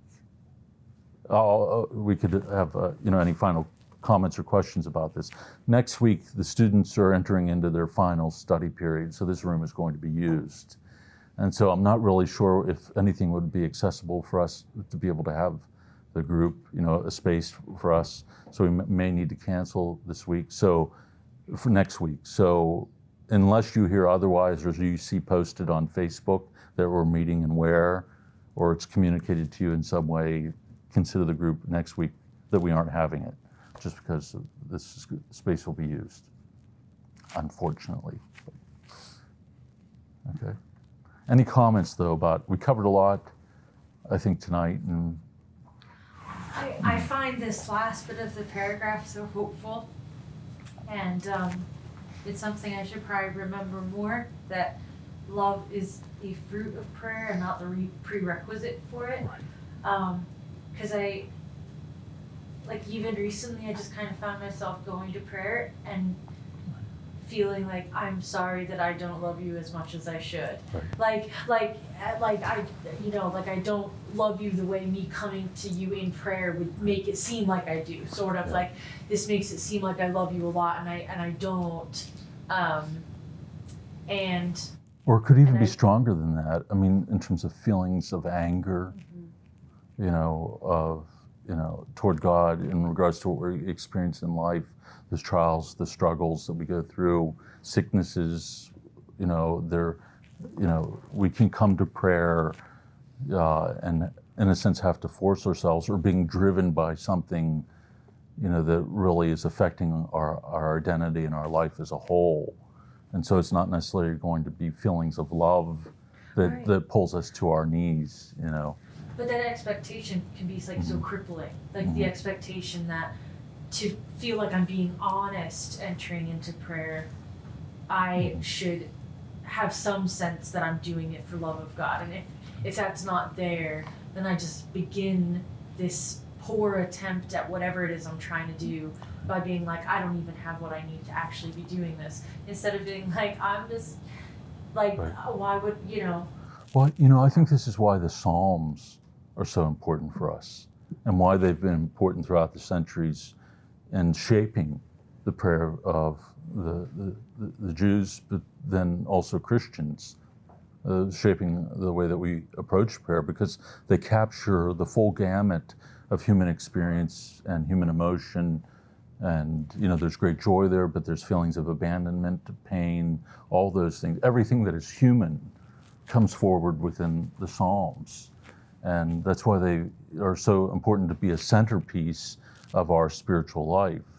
Uh, we could have, uh, you know, any final comments or questions about this. Next week, the students are entering into their final study period, so this room is going to be used. And so I'm not really sure if anything would be accessible for us to be able to have the group, you know, a space for us. So we m- may need to cancel this week, so for next week. So unless you hear otherwise, or you see posted on Facebook that we're meeting and where, or it's communicated to you in some way, consider the group next week that we aren't having it, just because this space will be used, unfortunately. Okay. Any comments, though, about, we covered a lot, I think, tonight. And I, I find this last bit of the paragraph so hopeful, and um, it's something I should probably remember more, that love is a fruit of prayer and not the re- prerequisite for it. Um, Because I, like even recently, I just kind of found myself going to prayer and feeling like I'm sorry that I don't love you as much as I should. Right. Like, like, like I, you know, like I don't love you the way me coming to you in prayer would make it seem like I do. Sort of Yeah. like this makes it seem like I love you a lot, and I and I don't. Um, and. Or it could even And be I- stronger than that. I mean, in terms of feelings of anger, you know, of, you know, toward God in regards to what we experience in life, the trials, the struggles that we go through, sicknesses, you know, they're, you know, we can come to prayer uh, and, in a sense, have to force ourselves, or being driven by something, you know, that really is affecting our, our identity and our life as a whole. And so it's not necessarily going to be feelings of love that, Right. that pulls us to our knees, you know. But that expectation can be like so crippling. Like the expectation that to feel like I'm being honest entering into prayer, I should have some sense that I'm doing it for love of God. And if, if that's not there, then I just begin this poor attempt at whatever it is I'm trying to do by being like, I don't even have what I need to actually be doing this. Instead of being like, I'm just like, Right. oh, why would, you know, Well, you know, I think this is why the Psalms are so important for us, and why they've been important throughout the centuries in shaping the prayer of the, the, the Jews, but then also Christians, uh, shaping the way that we approach prayer, because they capture the full gamut of human experience and human emotion. And, you know, there's great joy there, but there's feelings of abandonment, pain, all those things. Everything that is human comes forward within the Psalms. And that's why they are so important to be a centerpiece of our spiritual life.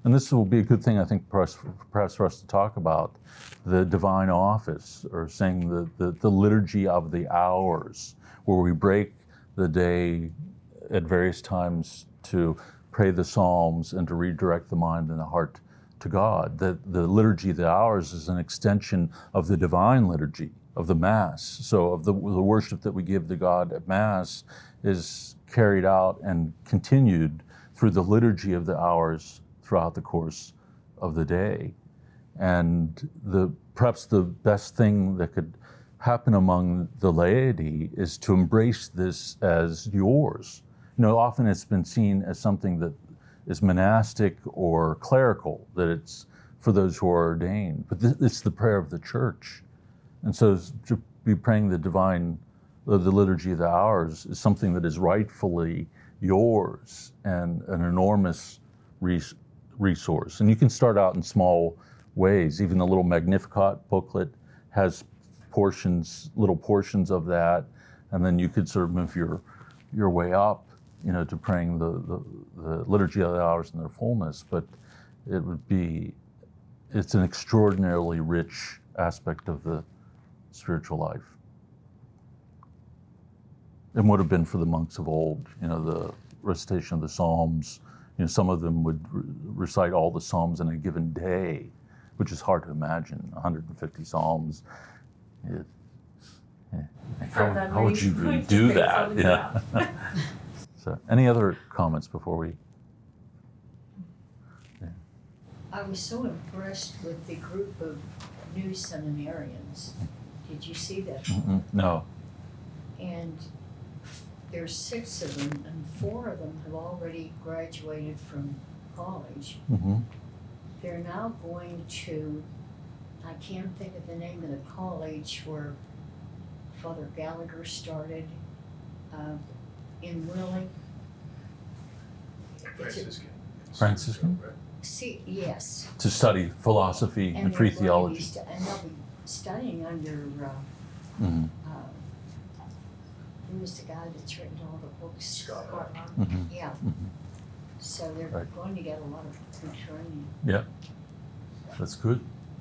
And this will be a good thing, I think, perhaps, perhaps for us to talk about the divine office, or saying the, the, the liturgy of the hours, where we break the day at various times to pray the Psalms and to redirect the mind and the heart to God. That the liturgy of the hours is an extension of the divine liturgy of the Mass. So of the, the worship that we give to God at Mass is carried out and continued through the liturgy of the hours throughout the course of the day. And the perhaps the best thing that could happen among the laity is to embrace this as yours. You know, often it's been seen as something that is monastic or clerical, that it's for those who are ordained, but th- it's the prayer of the church. And so to be praying the divine, the liturgy of the hours is something that is rightfully yours and an enormous res- resource. And you can start out in small ways. Even the little Magnificat booklet has portions, little portions of that, and then you could sort of move your your way up, you know, to praying the, the, the liturgy of the hours in their fullness. But it would be, it's an extraordinarily rich aspect of the spiritual life. It would have been for the monks of old, you know, the recitation of the Psalms. You know, some of them would re- recite all the Psalms in a given day, which is hard to imagine. one hundred fifty Psalms. It, yeah. How, how would you really do that? Yeah. So, any other comments before we? Yeah. I was so impressed with the group of new seminarians. Did you see that? Mm-mm, no. And there's six of them, and four of them have already graduated from college. Mm-hmm. They're now going to, I can't think of the name of the college where Father Gallagher started, uh, in Willing. Franciscan. Franciscan? See, yes. To study philosophy and, And free they're going to be theology. stu- and they'll be studying under, uh, Mm-hmm. uh, who is the guy that's written all the books? Scott. Mm-hmm. Yeah, Mm-hmm. so they're Right. going to get a lot of good training. Yeah, that's good.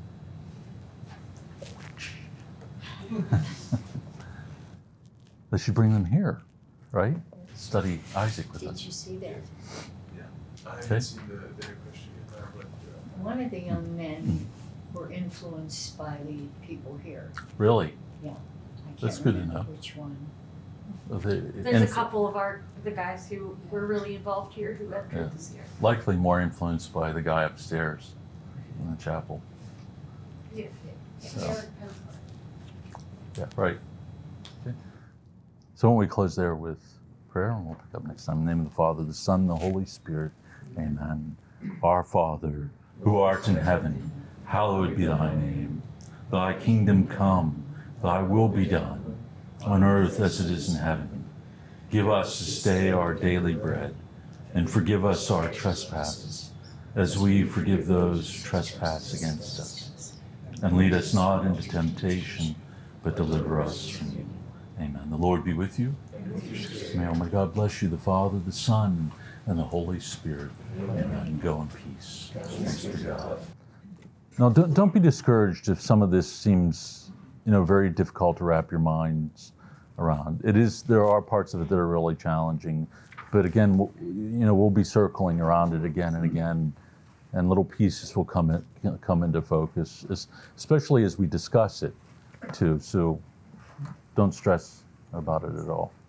They should bring them here, right? Study Isaac with Did us. you see that? I Okay. haven't seen the, the question yet, uh, but uh, One of the young men were influenced by the people here. Really? I That's can't good to remember know. which one. They- There's a inf- couple of our the guys who were really involved here who entered Yeah. this year. Likely more influenced by the guy upstairs in the chapel. Yeah, So- Eric Pensler. Yeah, right. Okay. So why don't we close there with prayer, and we'll pick up next time. In the name of the Father, the Son, and the Holy Spirit. Amen. Our Father, who art in heaven, hallowed be thy name. Thy kingdom come, thy will be done, on earth as it is in heaven. Give us this day our daily bread, and forgive us our trespasses, as we forgive those who trespass against us. And lead us not into temptation, but deliver us from evil. Amen. The Lord be with you. May Almighty God bless you, the Father, the Son, and the Holy Spirit. Amen. Go in peace. Thanks be to God. Now, don't, don't be discouraged if some of this seems, you know, very difficult to wrap your minds around. It is. There are parts of it that are really challenging, but again, we'll- you know, we'll be circling around it again and again, and little pieces will come in, come into focus, es- especially as we discuss it, too. So, don't stress about it at all.